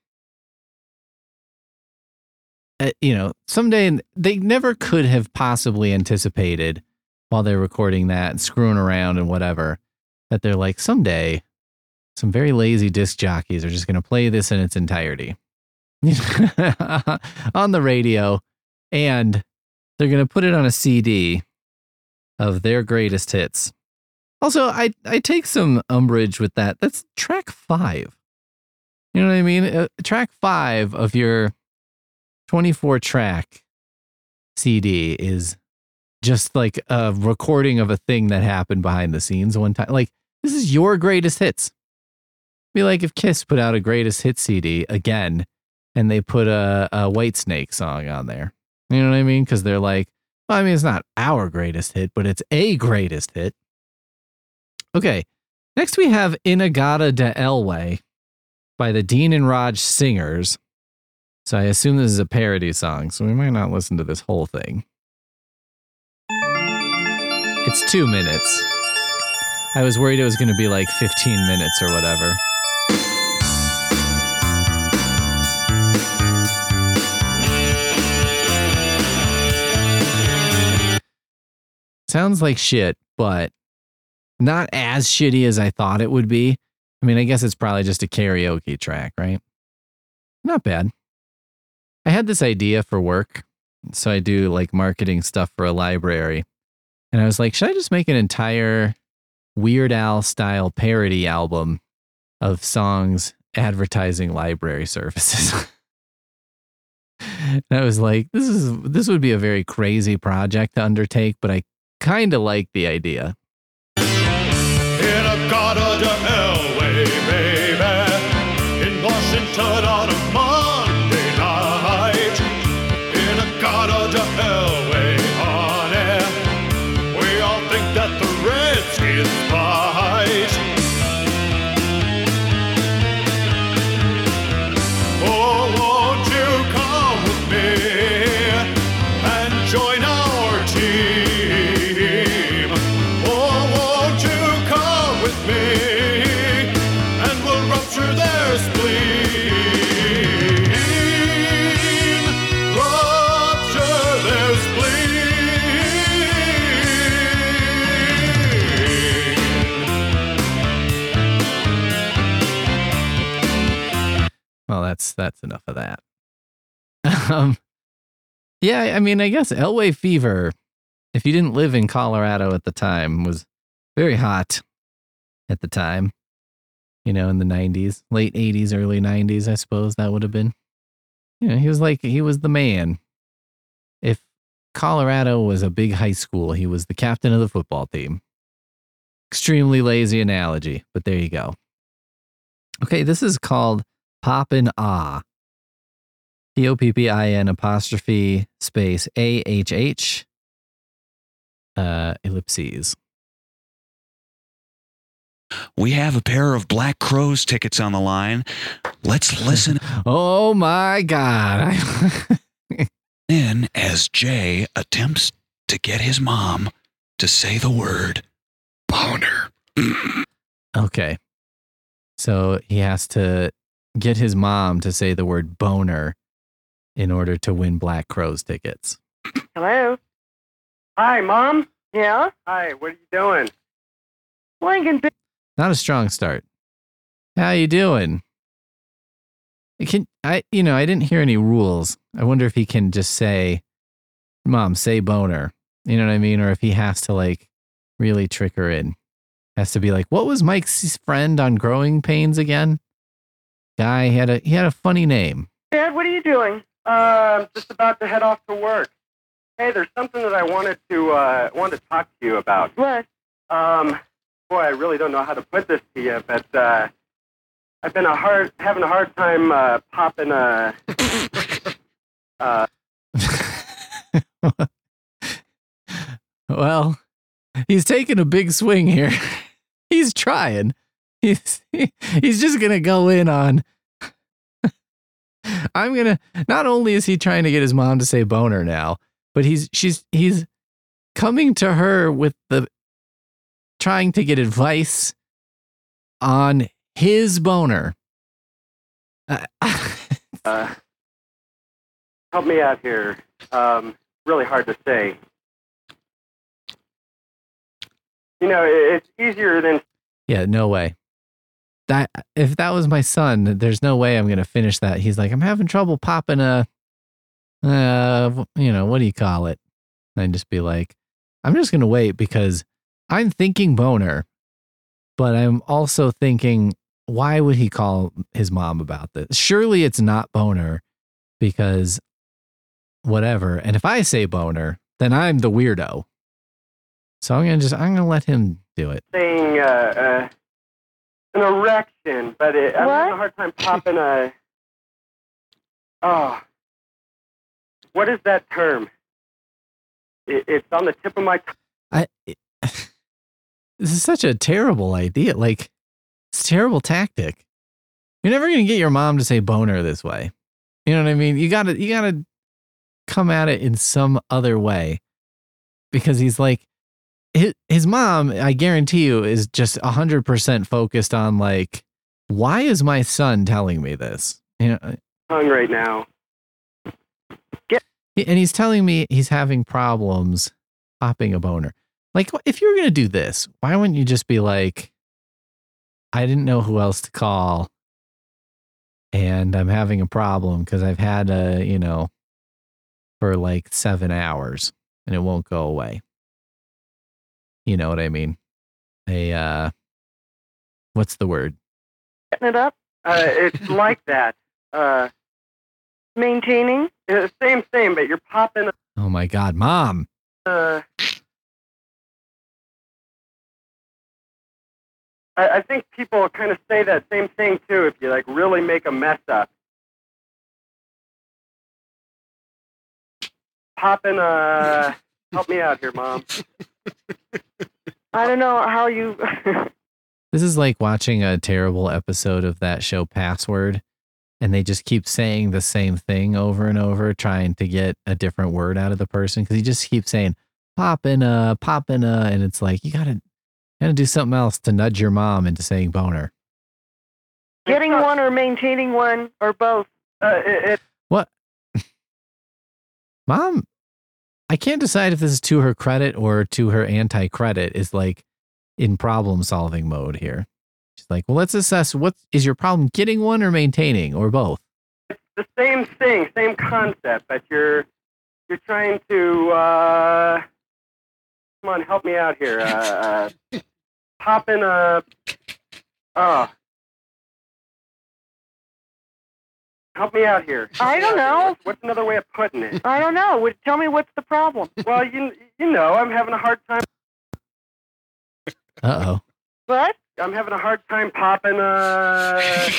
Speaker 2: uh, you know, someday they never could have possibly anticipated while they're recording that and screwing around and whatever, that they're like, someday some very lazy disc jockeys are just going to play this in its entirety on the radio, and they're going to put it on a C D of their greatest hits. Also, I, I take some umbrage with that. That's track five. You know what I mean? Uh, track five of your twenty-four track C D is just like a recording of a thing that happened behind the scenes one time. Like, this is your greatest hits. Be like if Kiss put out a greatest hits C D again and they put a, a Whitesnake song on there. You know what I mean? Because they're like, well, I mean, it's not our greatest hit, but it's a greatest hit. Okay, next we have Inagata de Elway by the Dean and Raj Singers. So I assume this is a parody song, so we might not listen to this whole thing. It's two minutes. I was worried it was going to be like fifteen minutes or whatever. Sounds like shit, but not as shitty as I thought it would be. I mean, I guess it's probably just a karaoke track, right? Not bad. I had this idea for work. So I do like marketing stuff for a library. And I was like, should I just make an entire Weird Al style parody album of songs advertising library services? And I was like, this is this would be a very crazy project to undertake, but I kind of like the idea.
Speaker 1: Inagata de Elway, baby, in Washington on a Monday night. Inagata de Elway, honey, we all think that the Redskins fight. Oh, won't you come with me and join our team?
Speaker 2: Well, that's that's enough of that. um, yeah, I mean, I guess Elway fever, if you didn't live in Colorado at the time, was very hot at the time. You know, in the nineties, late eighties, early nineties, I suppose that would have been. You know, he was like, he was the man. If Colorado was a big high school, he was the captain of the football team. Extremely lazy analogy, but there you go. Okay, this is called Poppin' Ah. P O P P I N apostrophe space A H H uh, ellipses.
Speaker 14: We have a pair of Black Crowes tickets on the line. Let's listen
Speaker 2: Oh my God.
Speaker 14: in as Jay attempts to get his mom to say the word boner.
Speaker 2: Okay. So he has to get his mom to say the word boner in order to win Black Crowes tickets.
Speaker 12: Hello? Hi, Mom? Yeah? Hi, what are you doing? Lincoln.
Speaker 2: Not a strong start. How you doing? Can I, you know, I didn't hear any rules. I wonder if he can just say, Mom, say boner. You know what I mean? Or if he has to like really trick her in. Has to be like, what was Mike's friend on Growing Pains again? Guy, he had a, he had a funny name.
Speaker 12: Dad, what are you doing? Uh, I'm just about to head off to work. Hey, there's something that I wanted to, uh, wanted to talk to you about. What? Um, boy, I really don't know how to put this to you, but, uh, I've been a hard, having a hard time, uh, popping, uh, uh.
Speaker 2: Well, he's taking a big swing here. He's trying. He's, he, he's just going to go in on I'm gonna. Not only is he trying to get his mom to say boner now, but he's she's he's coming to her with the trying to get advice on his boner. Uh,
Speaker 15: uh, help me out here. Um, really hard to say. You know, it's easier than.
Speaker 2: yeah, no way. That if that was my son, there's no way I'm gonna finish that. He's like, I'm having trouble popping a, uh, you know, what do you call it? And I'd just be like, I'm just gonna wait because I'm thinking boner, but I'm also thinking, why would he call his mom about this? Surely it's not boner because whatever. And if I say boner, then I'm the weirdo. So I'm gonna just I'm gonna let him do it.
Speaker 15: saying uh, uh, an erection, but it, I'm having a hard time popping a. Oh, what is that term? It, it's on the tip of my. T-
Speaker 2: I. It, this is such a terrible idea. Like, it's a terrible tactic. You're never gonna get your mom to say boner this way. You know what I mean? You gotta you gotta come at it in some other way, because he's like. His, his mom, I guarantee you, is just one hundred percent focused on, like, why is my son telling me this? You know,
Speaker 15: tongue right now. Get-
Speaker 2: and he's telling me he's having problems popping a boner. Like, if you were going to do this, why wouldn't you just be like, I didn't know who else to call, and I'm having a problem because I've had a, you know, for like seven hours, and it won't go away. You know what I mean? A, uh, what's the word?
Speaker 15: Getting it up? Uh, it's like that. Uh, maintaining? Uh, same, same, but you're popping.
Speaker 2: Oh my God, Mom.
Speaker 15: Uh, I, I think people kind of say that same thing too if you like really make a mess up. Popping, uh, help me out here, Mom. I don't know how you.
Speaker 2: This is like watching a terrible episode of that show Password, and they just keep saying the same thing over and over, trying to get a different word out of the person, because he just keeps saying poppin' a, poppin' a, and it's like, you gotta, gotta do something else to nudge your mom into saying boner.
Speaker 15: Getting one or maintaining one or both. Uh, it, it,
Speaker 2: What? Mom, I can't decide if this is to her credit or to her anti-credit, is like in problem solving mode here. She's like, well, let's assess what is your problem, getting one or maintaining or both.
Speaker 15: it's the same thing, same concept, but you're you're trying to. Uh, come on, help me out here. Uh, uh, pop in a. Oh. Help me out here. Help
Speaker 12: I don't know.
Speaker 15: What's, what's another way of putting it?
Speaker 12: I don't know. Would- Tell me what's the problem.
Speaker 15: Well, you you know, I'm having a hard time.
Speaker 2: Uh-oh.
Speaker 12: What?
Speaker 15: I'm having a hard time popping. Uh,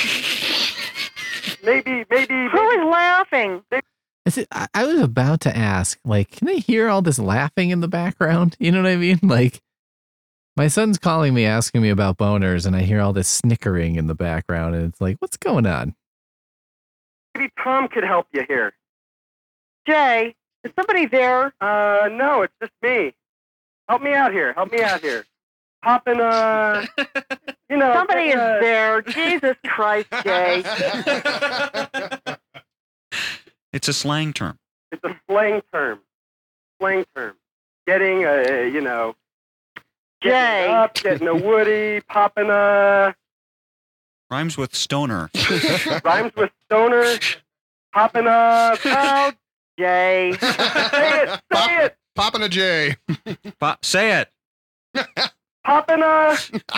Speaker 15: maybe, maybe.
Speaker 12: Who is laughing?
Speaker 2: Is it, I, I was about to ask, like, can they hear all this laughing in the background? You know what I mean? Like, my son's calling me, asking me about boners, and I hear all this snickering in the background, and it's like, what's going on?
Speaker 15: Maybe Tom could help you here.
Speaker 12: Jay, is somebody there?
Speaker 15: Uh, no, it's just me. Help me out here. Help me out here. Popping, uh, you know.
Speaker 12: Somebody is
Speaker 15: uh,
Speaker 12: there. Jesus Christ, Jay.
Speaker 14: It's a slang term.
Speaker 15: It's a slang term. Slang term. Getting a, you know. Getting
Speaker 12: Jay.
Speaker 15: up, getting a woody, popping a.
Speaker 14: Rhymes with stoner.
Speaker 15: Rhymes with stoner, popping a.
Speaker 12: Oh, Jay.
Speaker 15: Say it, say it.
Speaker 8: Popping a J.
Speaker 14: Pop, say it.
Speaker 15: Popping a.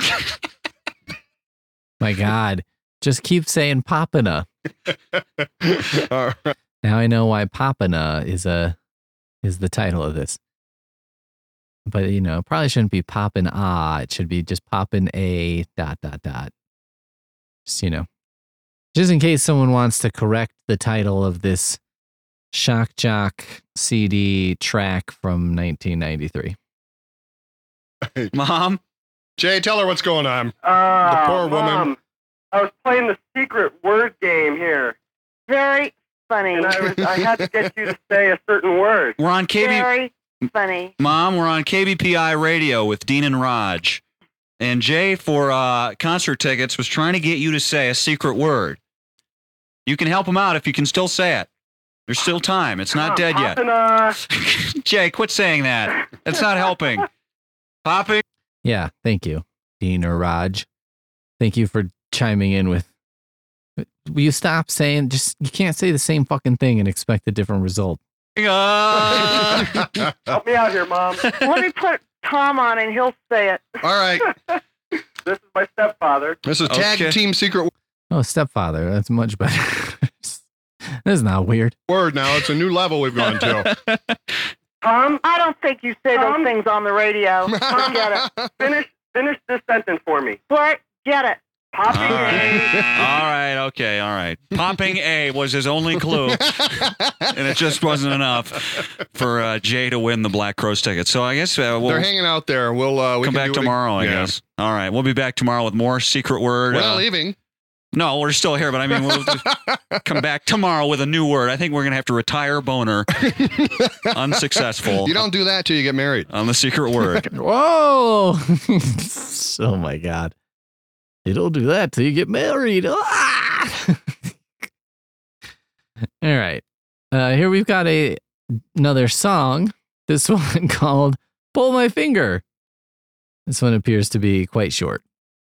Speaker 2: My God. Just keep saying Papina.
Speaker 8: All right.
Speaker 2: Now I know why Papina is a is the title of this. But, you know, it probably shouldn't be poppin' ah. It should be just poppin' a dot, dot, dot. Just, you know, just in case someone wants to correct the title of this Shock Jock C D track from nineteen ninety-three.
Speaker 14: Mom?
Speaker 8: Jay, tell her what's going on.
Speaker 15: Uh,
Speaker 8: The poor woman.
Speaker 15: Mom, I was playing the secret word game here.
Speaker 12: Very
Speaker 10: funny.
Speaker 15: And I, was, I had to get you to say a certain word.
Speaker 14: We're on K B.
Speaker 10: Very funny.
Speaker 14: Mom, we're on K B P I radio with Dean and Raj. And Jay, for uh, concert tickets, was trying to get you to say a secret word. You can help him out if you can still say it. There's still time. It's not dead yet.
Speaker 15: Uh,
Speaker 14: Jay, quit saying that. That's not helping. Popping.
Speaker 2: Yeah, thank you, Dean or Raj. Thank you for chiming in with. Will you stop saying just you can't say the same fucking thing and expect a different result?
Speaker 14: Uh,
Speaker 15: help me out here, Mom.
Speaker 10: Let me put Tom on and he'll say it.
Speaker 8: All right.
Speaker 15: This is my stepfather.
Speaker 8: This is tag
Speaker 2: Okay.
Speaker 8: team secret
Speaker 2: Oh, stepfather. That's much better. This is not weird.
Speaker 8: word now. It's a new level we've gone to.
Speaker 10: Tom, I don't think you say
Speaker 15: Tom?
Speaker 10: those things on the radio.
Speaker 15: Tom,
Speaker 10: Get it.
Speaker 15: Finish, finish this sentence for me.
Speaker 10: Bart, get it.
Speaker 15: Popping
Speaker 14: all right.
Speaker 15: A.
Speaker 14: all right. Okay. All right. Popping A was his only clue, and it just wasn't enough for uh, Jay to win the Black Crowes ticket. So I guess uh, we'll
Speaker 8: They're hanging out there. We'll uh, we
Speaker 14: come
Speaker 8: can
Speaker 14: back
Speaker 8: do it
Speaker 14: tomorrow.
Speaker 8: ag-
Speaker 14: I
Speaker 8: yeah.
Speaker 14: guess. All right. We'll be back tomorrow with more secret word.
Speaker 8: We're not
Speaker 14: uh,
Speaker 8: leaving.
Speaker 14: No, we're still here, but I mean, we'll just come back tomorrow with a new word. I think we're going to have to retire Boner. Unsuccessful.
Speaker 8: You don't do that till you get married.
Speaker 14: On the secret word.
Speaker 2: Whoa! Oh my God! You don't do that till you get married. Ah! All right. Uh, here we've got a another song. This one called "Pull My Finger." This one appears to be quite short.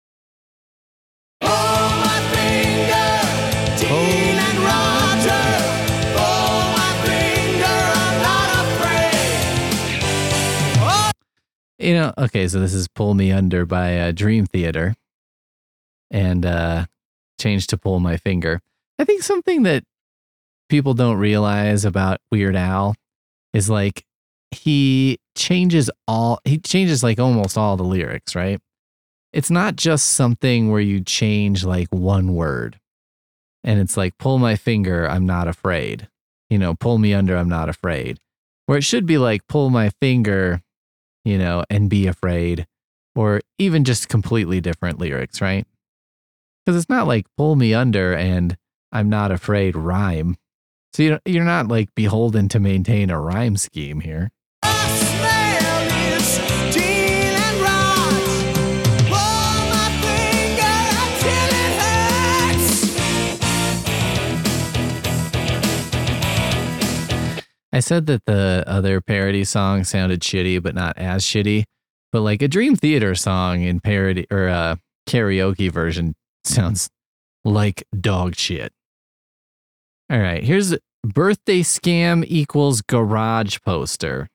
Speaker 2: You know, okay, so this is Pull Me Under by uh, Dream Theater and uh, changed to Pull My Finger. I think something that people don't realize about Weird Al is like he changes all, he changes like almost all the lyrics, right? It's not just something where you change like one word and it's like, pull my finger, I'm not afraid. You know, pull me under, I'm not afraid. Where it should be like, pull my finger, you know, and be afraid, or even just completely different lyrics, right? Because it's not like pull me under and I'm not afraid rhyme. So you you're not like beholden to maintain a rhyme scheme here. I said that the other parody song sounded shitty, but not as shitty. But like a Dream Theater song in parody or a karaoke version sounds like dog shit. All right, here's birthday scam equals garage poster.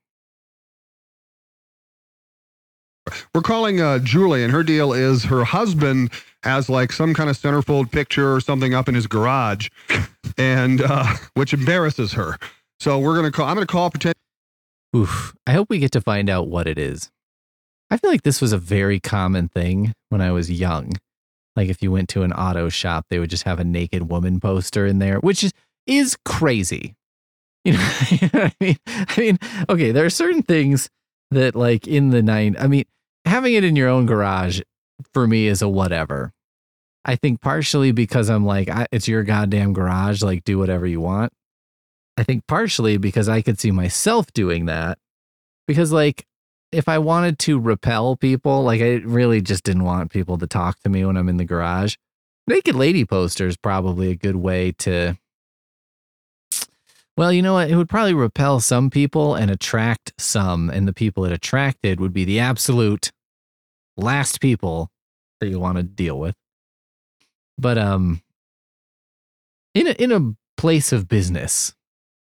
Speaker 8: We're calling uh, Julie, and her deal is her husband has like some kind of centerfold picture or something up in his garage, and uh, which embarrasses her. So we're gonna call. I'm gonna call pretend.
Speaker 2: Oof! I hope we get to find out what it is. I feel like this was a very common thing when I was young. Like if you went to an auto shop, they would just have a naked woman poster in there, which is is crazy. You know, you know what I mean? I mean, okay, there are certain things that like in the nine. I mean, having it in your own garage for me is a whatever. I think partially because I'm like, I, it's your goddamn garage. Like, do whatever you want. I think partially because I could see myself doing that. Because like, if I wanted to repel people, like I really just didn't want people to talk to me when I'm in the garage. Naked lady poster is probably a good way to. Well, you know what? It would probably repel some people and attract some. And the people it attracted would be the absolute last people that you want to deal with. But um, in a, in a place of business,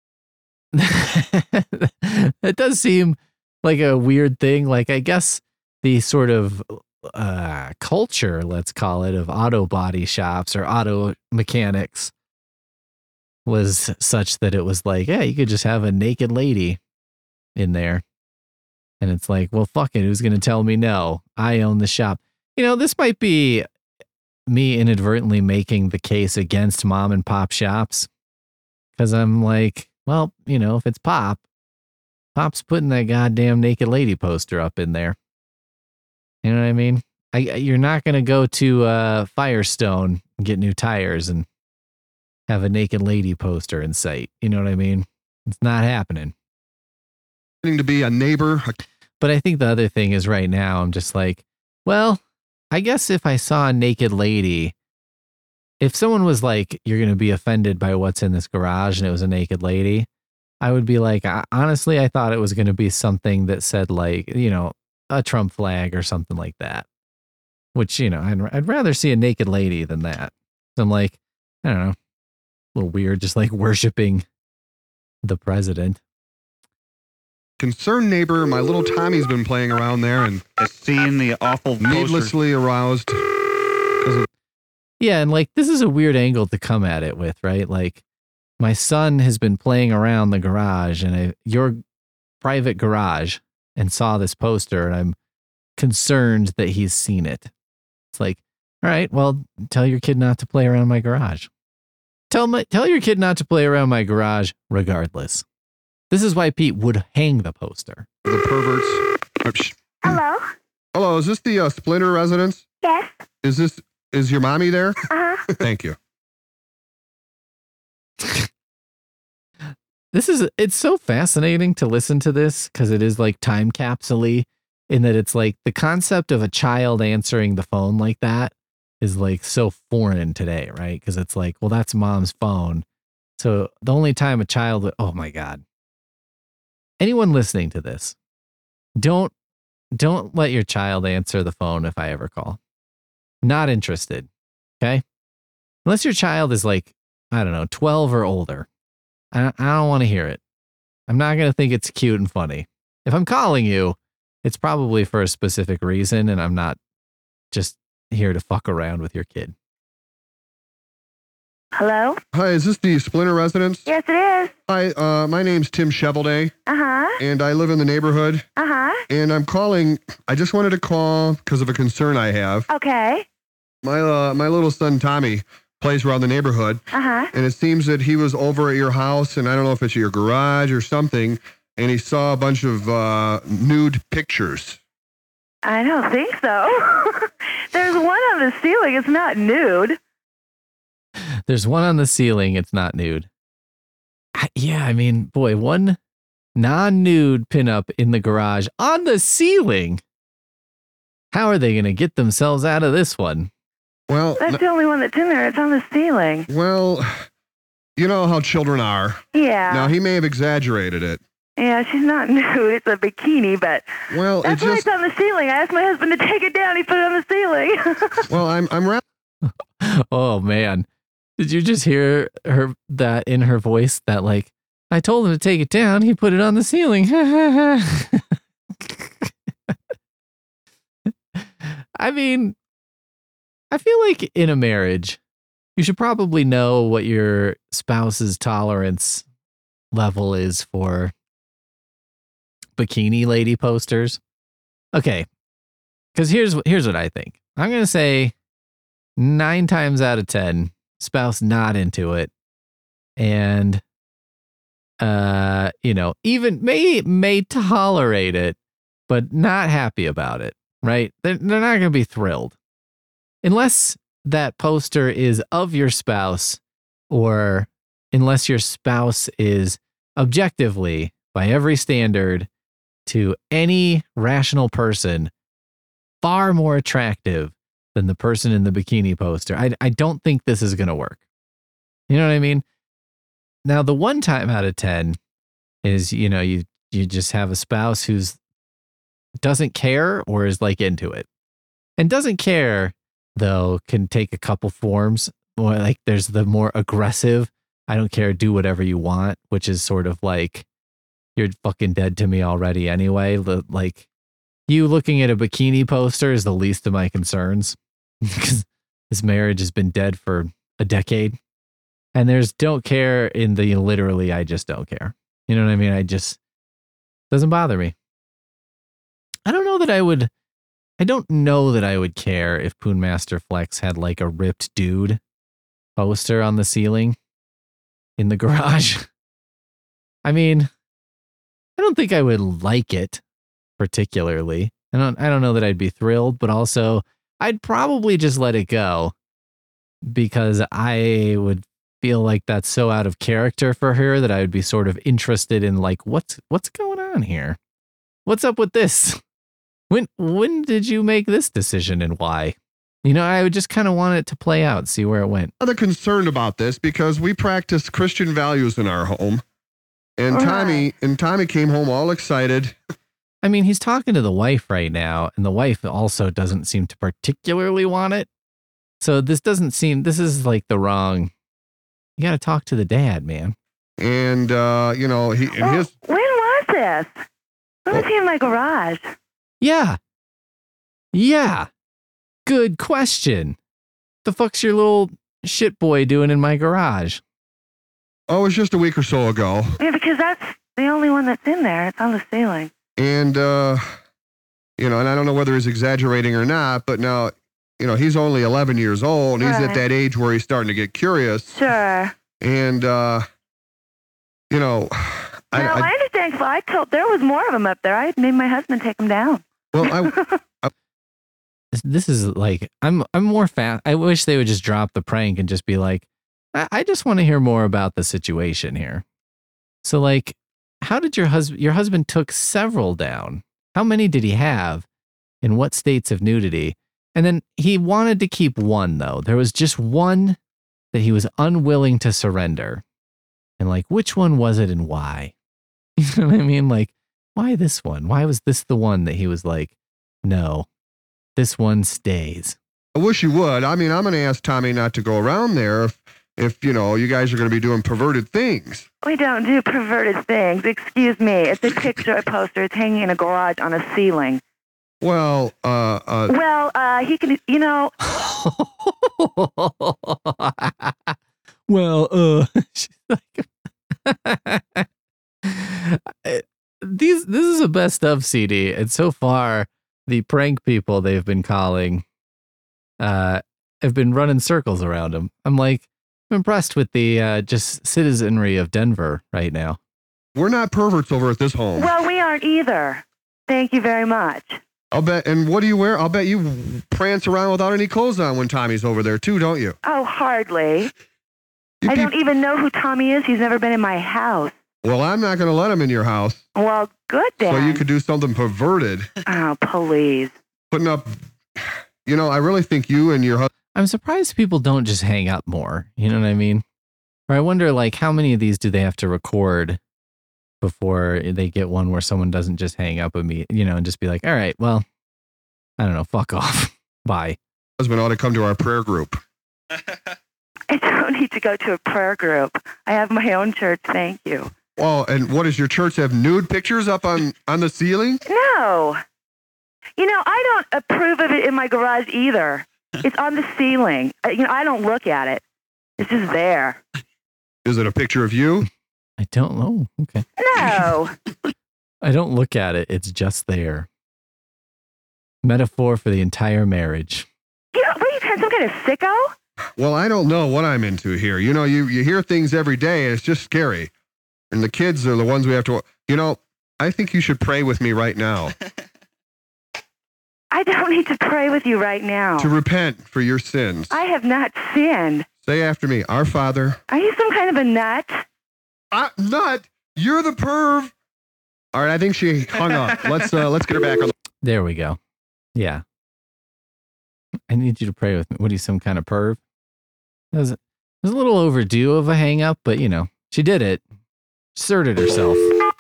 Speaker 2: it does seem like a weird thing. Like, I guess the sort of uh, culture, let's call it, of auto body shops or auto mechanics was such that it was like, yeah, you could just have a naked lady in there. And it's like, well, fuck it. Who's going to tell me no? I own the shop. You know, this might be me inadvertently making the case against mom and pop shops. Because I'm like, well, you know, if it's Pop, Pop's putting that goddamn naked lady poster up in there. You know what I mean? I, you're not going to go to uh, Firestone and get new tires and have a naked lady poster in sight. You know what I mean? It's not happening.
Speaker 8: To be a neighbor.
Speaker 2: But I think the other thing is right now, I'm just like, well, I guess if I saw a naked lady, if someone was like, you're going to be offended by what's in this garage and it was a naked lady, I would be like, honestly, I thought it was going to be something that said like, you know, a Trump flag or something like that, which, you know, I'd, I'd rather see a naked lady than that. So I'm like, I don't know, a little weird, just like worshiping the president.
Speaker 8: Concerned neighbor, my little Tommy's been playing around there and
Speaker 14: seeing the awful
Speaker 8: needlessly aroused.
Speaker 2: Yeah, and like this is a weird angle to come at it with, right? Like my son has been playing around the garage and I, your private garage and saw this poster and I'm concerned that he's seen it. It's like, all right, well, tell your kid not to play around my garage. Tell my tell your kid not to play around my garage regardless. This is why Pete would hang the poster.
Speaker 8: The perverts.
Speaker 9: Hello?
Speaker 8: Hello, is this the uh, Splinter residence?
Speaker 9: Yes.
Speaker 8: Is this, is your mommy there?
Speaker 9: Uh-huh.
Speaker 8: Thank you.
Speaker 2: This is, it's so fascinating to listen to this because it is like time capsule-y in that it's like the concept of a child answering the phone like that is like so foreign today, right? Because it's like, well, that's mom's phone. So the only time a child would, oh my God. Anyone listening to this, don't don't let your child answer the phone if I ever call. Not interested. Okay? Unless your child is like, I don't know, twelve or older. I, I don't want to hear it. I'm not going to think it's cute and funny. If I'm calling you, it's probably for a specific reason, and I'm not just here to fuck around with your kid.
Speaker 9: Hello?
Speaker 8: Hi, is this the Splinter residence?
Speaker 9: Yes, it is.
Speaker 8: Hi, uh, my name's Tim Chevelday.
Speaker 9: Uh-huh.
Speaker 8: And I live in the neighborhood.
Speaker 9: Uh-huh.
Speaker 8: And I'm calling, I just wanted to call because of a concern I have.
Speaker 9: Okay.
Speaker 8: My uh, my little son, Tommy, plays around the neighborhood.
Speaker 9: Uh-huh.
Speaker 8: And it seems that he was over at your house, and I don't know if it's your garage or something, and he saw a bunch of uh, nude pictures.
Speaker 9: I don't think so. There's one on the ceiling. It's not nude.
Speaker 2: There's one on the ceiling. It's not nude. I, yeah, I mean, boy, one non-nude pinup in the garage on the ceiling. How are they going to get themselves out of this one?
Speaker 8: Well,
Speaker 9: That's the only one that's in there. It's on the ceiling.
Speaker 8: Well, you know how children are.
Speaker 9: Yeah.
Speaker 8: Now, he may have exaggerated it.
Speaker 9: Yeah, she's not nude. It's a bikini, but
Speaker 8: well,
Speaker 9: that's
Speaker 8: it
Speaker 9: why
Speaker 8: just,
Speaker 9: it's on the ceiling. I asked my husband to take it down. He put it on the ceiling.
Speaker 8: well, I'm I'm rather.
Speaker 2: Oh man, did you just hear her that in her voice? That like, I told him to take it down. He put it on the ceiling. I mean, I feel like in a marriage, you should probably know what your spouse's tolerance level is for bikini lady posters. Okay. Because here's, here's what I think. I'm going to say nine times out of ten, spouse not into it. And, uh, you know, even may, may tolerate it, but not happy about it, right? They're, they're not going to be thrilled. Unless that poster is of your spouse, or unless your spouse is objectively, by every standard, to any rational person, far more attractive than the person in the bikini poster. I, I don't think this is going to work. You know what I mean? Now, the one time out of ten is, you know, you, you just have a spouse who's doesn't care or is like into it. And doesn't care, though, can take a couple forms. More like there's the more aggressive, I don't care, do whatever you want, which is sort of like, you're fucking dead to me already anyway. Like, you looking at a bikini poster is the least of my concerns because this marriage has been dead for a decade. And there's don't care in the literally, I just don't care. You know what I mean? I just, doesn't bother me. I don't know that I would, I don't know that I would care if Poonmaster Flex had like a ripped dude poster on the ceiling in the garage. I mean, I don't think I would like it particularly. I don't, I don't know that I'd be thrilled, but also I'd probably just let it go because I would feel like that's so out of character for her that I would be sort of interested in like, what's what's going on here? What's up with this? When when did you make this decision and why? You know, I would just kind of want it to play out, see where it went.
Speaker 8: I'm concerned about this because we practice Christian values in our home. And
Speaker 2: All
Speaker 8: Tommy
Speaker 2: right.
Speaker 8: and Tommy came home all excited.
Speaker 2: I mean, he's talking to the wife right now, and the wife also doesn't seem to particularly want it. So this doesn't seem, this is like the wrong, you got to talk to the dad, man.
Speaker 8: And, uh, you know, he and his.
Speaker 10: When was this? When was he in my garage?
Speaker 2: Yeah. Yeah. Good question. The fuck's your little shit boy doing in my garage?
Speaker 8: Oh, it was just a week or so ago.
Speaker 10: Yeah, because that's the only one that's in there. It's on the ceiling.
Speaker 8: And, uh, you know, and I don't know whether he's exaggerating or not, but now, you know, he's only eleven years old. And he's
Speaker 10: Right.
Speaker 8: at that age where he's starting to get curious.
Speaker 10: Sure.
Speaker 8: And, uh, you know, I,
Speaker 10: no, I,
Speaker 8: I
Speaker 10: understand. 'Cause I told there was more of them up there. I had made my husband take them down.
Speaker 8: well, I,
Speaker 2: This, this is like, I'm I'm more fast. I wish they would just drop the prank and just be like, I, I just want to hear more about the situation here. So like, how did your husband, your husband took several down. How many did he have? In what states of nudity? And then he wanted to keep one though. There was just one that he was unwilling to surrender. And like, which one was it and why? You know what I mean? Like, why this one? Why was this the one that he was like, no, this one stays?
Speaker 8: I wish you would. I mean, I'm going to ask Tommy not to go around there if, if, you know, you guys are going to be doing perverted things.
Speaker 10: We don't do perverted things. Excuse me. It's a picture, a poster. It's hanging in a garage on a ceiling.
Speaker 8: Well, uh, uh,
Speaker 10: Well, uh, he can, you know.
Speaker 2: Well, uh, she's like, these, this is a best of C D. And so far, the prank people they've been calling, uh, have been running circles around him. I'm like, I'm impressed with the, uh, just citizenry of Denver right now.
Speaker 8: we're not perverts over at this home.
Speaker 10: Well, we aren't either. Thank you very much.
Speaker 8: I'll bet. And what do you wear? I'll bet you prance around without any clothes on when Tommy's over there too, don't you?
Speaker 10: Oh, hardly. I don't even know who Tommy is. He's never been in my house.
Speaker 8: Well, I'm not going to let him in your house.
Speaker 10: Well, good then.
Speaker 8: So you could do something perverted.
Speaker 10: Oh, please.
Speaker 8: Putting up, you know, I really think you and your husband.
Speaker 2: I'm surprised people don't just hang up more. You know what I mean? Or I wonder, like, how many of these do they have to record before they get one where someone doesn't just hang up with me, you know, and just be like, all right, well, I don't know, fuck off. Bye.
Speaker 8: Husband ought to come to our prayer group.
Speaker 10: I don't need to go to a prayer group. I have my own church. Thank you.
Speaker 8: Oh, and what does your church have? Nude pictures up on, on the ceiling?
Speaker 10: No. You know, I don't approve of it in my garage either. It's on the ceiling. Uh, You know, I don't look at it. It's just there.
Speaker 8: Is it a picture of you?
Speaker 2: I don't know. Okay.
Speaker 10: No.
Speaker 2: I don't look at it. It's just there. Metaphor for the entire marriage.
Speaker 10: You know, what are you trying, some kind of sicko?
Speaker 8: Well, I don't know what I'm into here. You know, you, you hear things every day, and it's just scary. And the kids are the ones we have to, you know, I think you should pray with me right now
Speaker 10: I don't need to pray with you right now.
Speaker 8: to repent for your sins.
Speaker 10: I have not sinned.
Speaker 8: Say after me, Our Father.
Speaker 10: Are you some kind of a nut?
Speaker 8: Uh, nut? You're the perv. All right, I think she hung up. Let's uh, let's get her back on. The-
Speaker 2: There we go. Yeah. I need you to pray with me. What are you, some kind of perv? It was, it was a little overdue of a hang up, but you know, she did it. Asserted herself.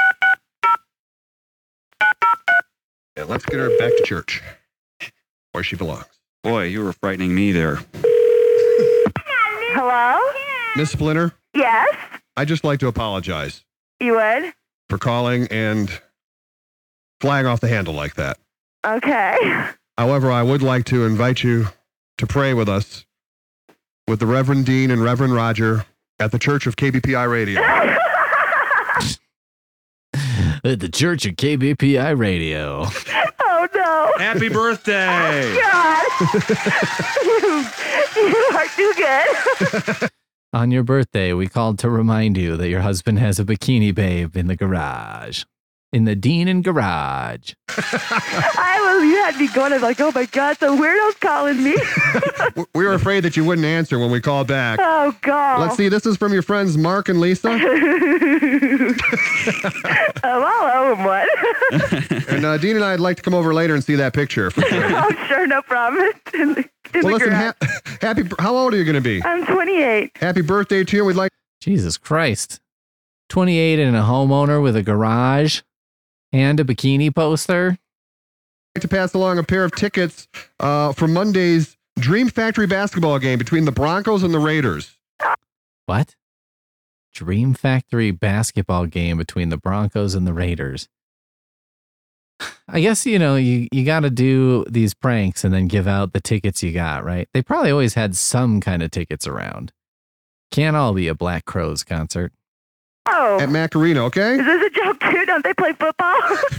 Speaker 8: Yeah, let's get her back to church, where she belongs.
Speaker 14: Boy, you were frightening me there.
Speaker 10: Hello?
Speaker 8: Miss Splinter,
Speaker 10: Yes?
Speaker 8: I'd just like to apologize
Speaker 10: You would?
Speaker 8: for calling and flying off the handle like that.
Speaker 10: Okay.
Speaker 8: However, I would like to invite you to pray with us with the Reverend Dean and Reverend Roger at the Church of K B P I Radio.
Speaker 2: At the Church of K B P I Radio.
Speaker 10: Oh, no.
Speaker 14: Happy birthday.
Speaker 10: God. you, you are too good.
Speaker 2: On your birthday, we called to remind you that your husband has a bikini babe in the garage. in the Dean and Garage.
Speaker 10: I was, you had me going. I was like, oh my God, some weirdo's calling me.
Speaker 8: We were afraid that you wouldn't answer when we called back.
Speaker 10: Oh, God.
Speaker 8: Let's see. This is from your friends Mark and Lisa.
Speaker 10: Oh, I'll owe him one.
Speaker 8: And uh, Dean and I'd like to come over later and see that picture. For sure.
Speaker 10: Oh, sure, no problem. In the, in
Speaker 8: Well,
Speaker 10: the
Speaker 8: listen,
Speaker 10: garage.
Speaker 8: ha- happy. How old are you going to be?
Speaker 10: I'm twenty-eight.
Speaker 8: Happy birthday to you. We'd like
Speaker 2: Jesus Christ. twenty-eight and a homeowner with a garage and a bikini poster.
Speaker 8: to pass along a pair of tickets uh, for Monday's Dream Factory basketball game between the Broncos and the Raiders.
Speaker 2: What? Dream Factory basketball game between the Broncos and the Raiders. I guess, you know, you, you got to do these pranks and then give out the tickets you got, right? They probably always had some kind of tickets around. Can't all be a Black Crowes concert.
Speaker 10: Oh.
Speaker 8: At Macarena, okay?
Speaker 10: Is this a joke too? Don't they play football?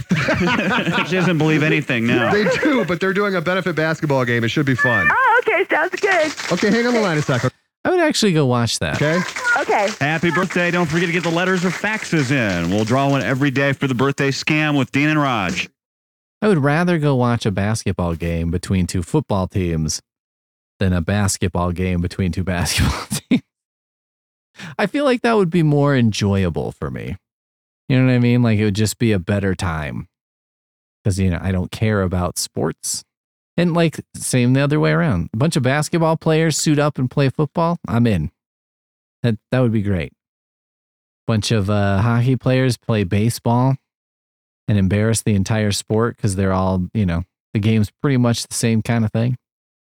Speaker 14: She doesn't believe anything now.
Speaker 8: They do, but they're doing a benefit basketball game. It should be fun.
Speaker 10: Oh, okay. Sounds good.
Speaker 8: Okay, hang on the line a second.
Speaker 2: I would actually go watch that.
Speaker 8: Okay.
Speaker 10: Okay.
Speaker 14: Happy birthday. Don't forget to get the letters or faxes in. We'll draw one every day for the birthday scam with Dean and Raj.
Speaker 2: I would rather go watch a basketball game between two football teams than a basketball game between two basketball teams. I feel like that would be more enjoyable for me. You know what I mean? Like it would just be a better time. Because, you know, I don't care about sports. And like, same the other way around. A bunch of basketball players suit up and play football. I'm in. That that would be great. Bunch of uh, hockey players play baseball and embarrass the entire sport because they're all, you know, the game's pretty much the same kind of thing.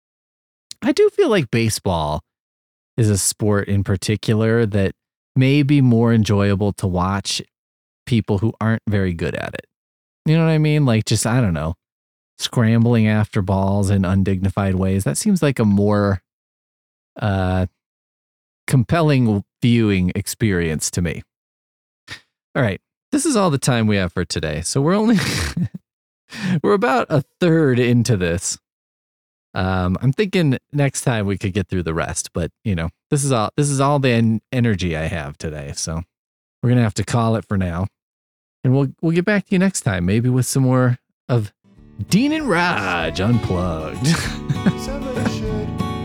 Speaker 2: I do feel like baseball is a sport in particular that may be more enjoyable to watch people who aren't very good at it. You know what I mean? Like just, I don't know, scrambling after balls in undignified ways. That seems like a more uh, compelling viewing experience to me. All right. This is all the time we have for today. So we're only, we're about a third into this. Um, I'm thinking next time we could get through the rest, but you know, this is all, this is all the en- energy I have today. So we're going to have to call it for now, and we'll, we'll get back to you next time, maybe with some more of Dean and Raj Unplugged.
Speaker 1: Somebody should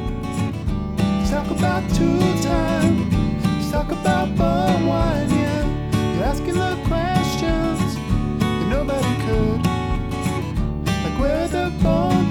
Speaker 1: talk about two time. Talk about bum wine, yeah. You're asking the questions that nobody could. Like where the bone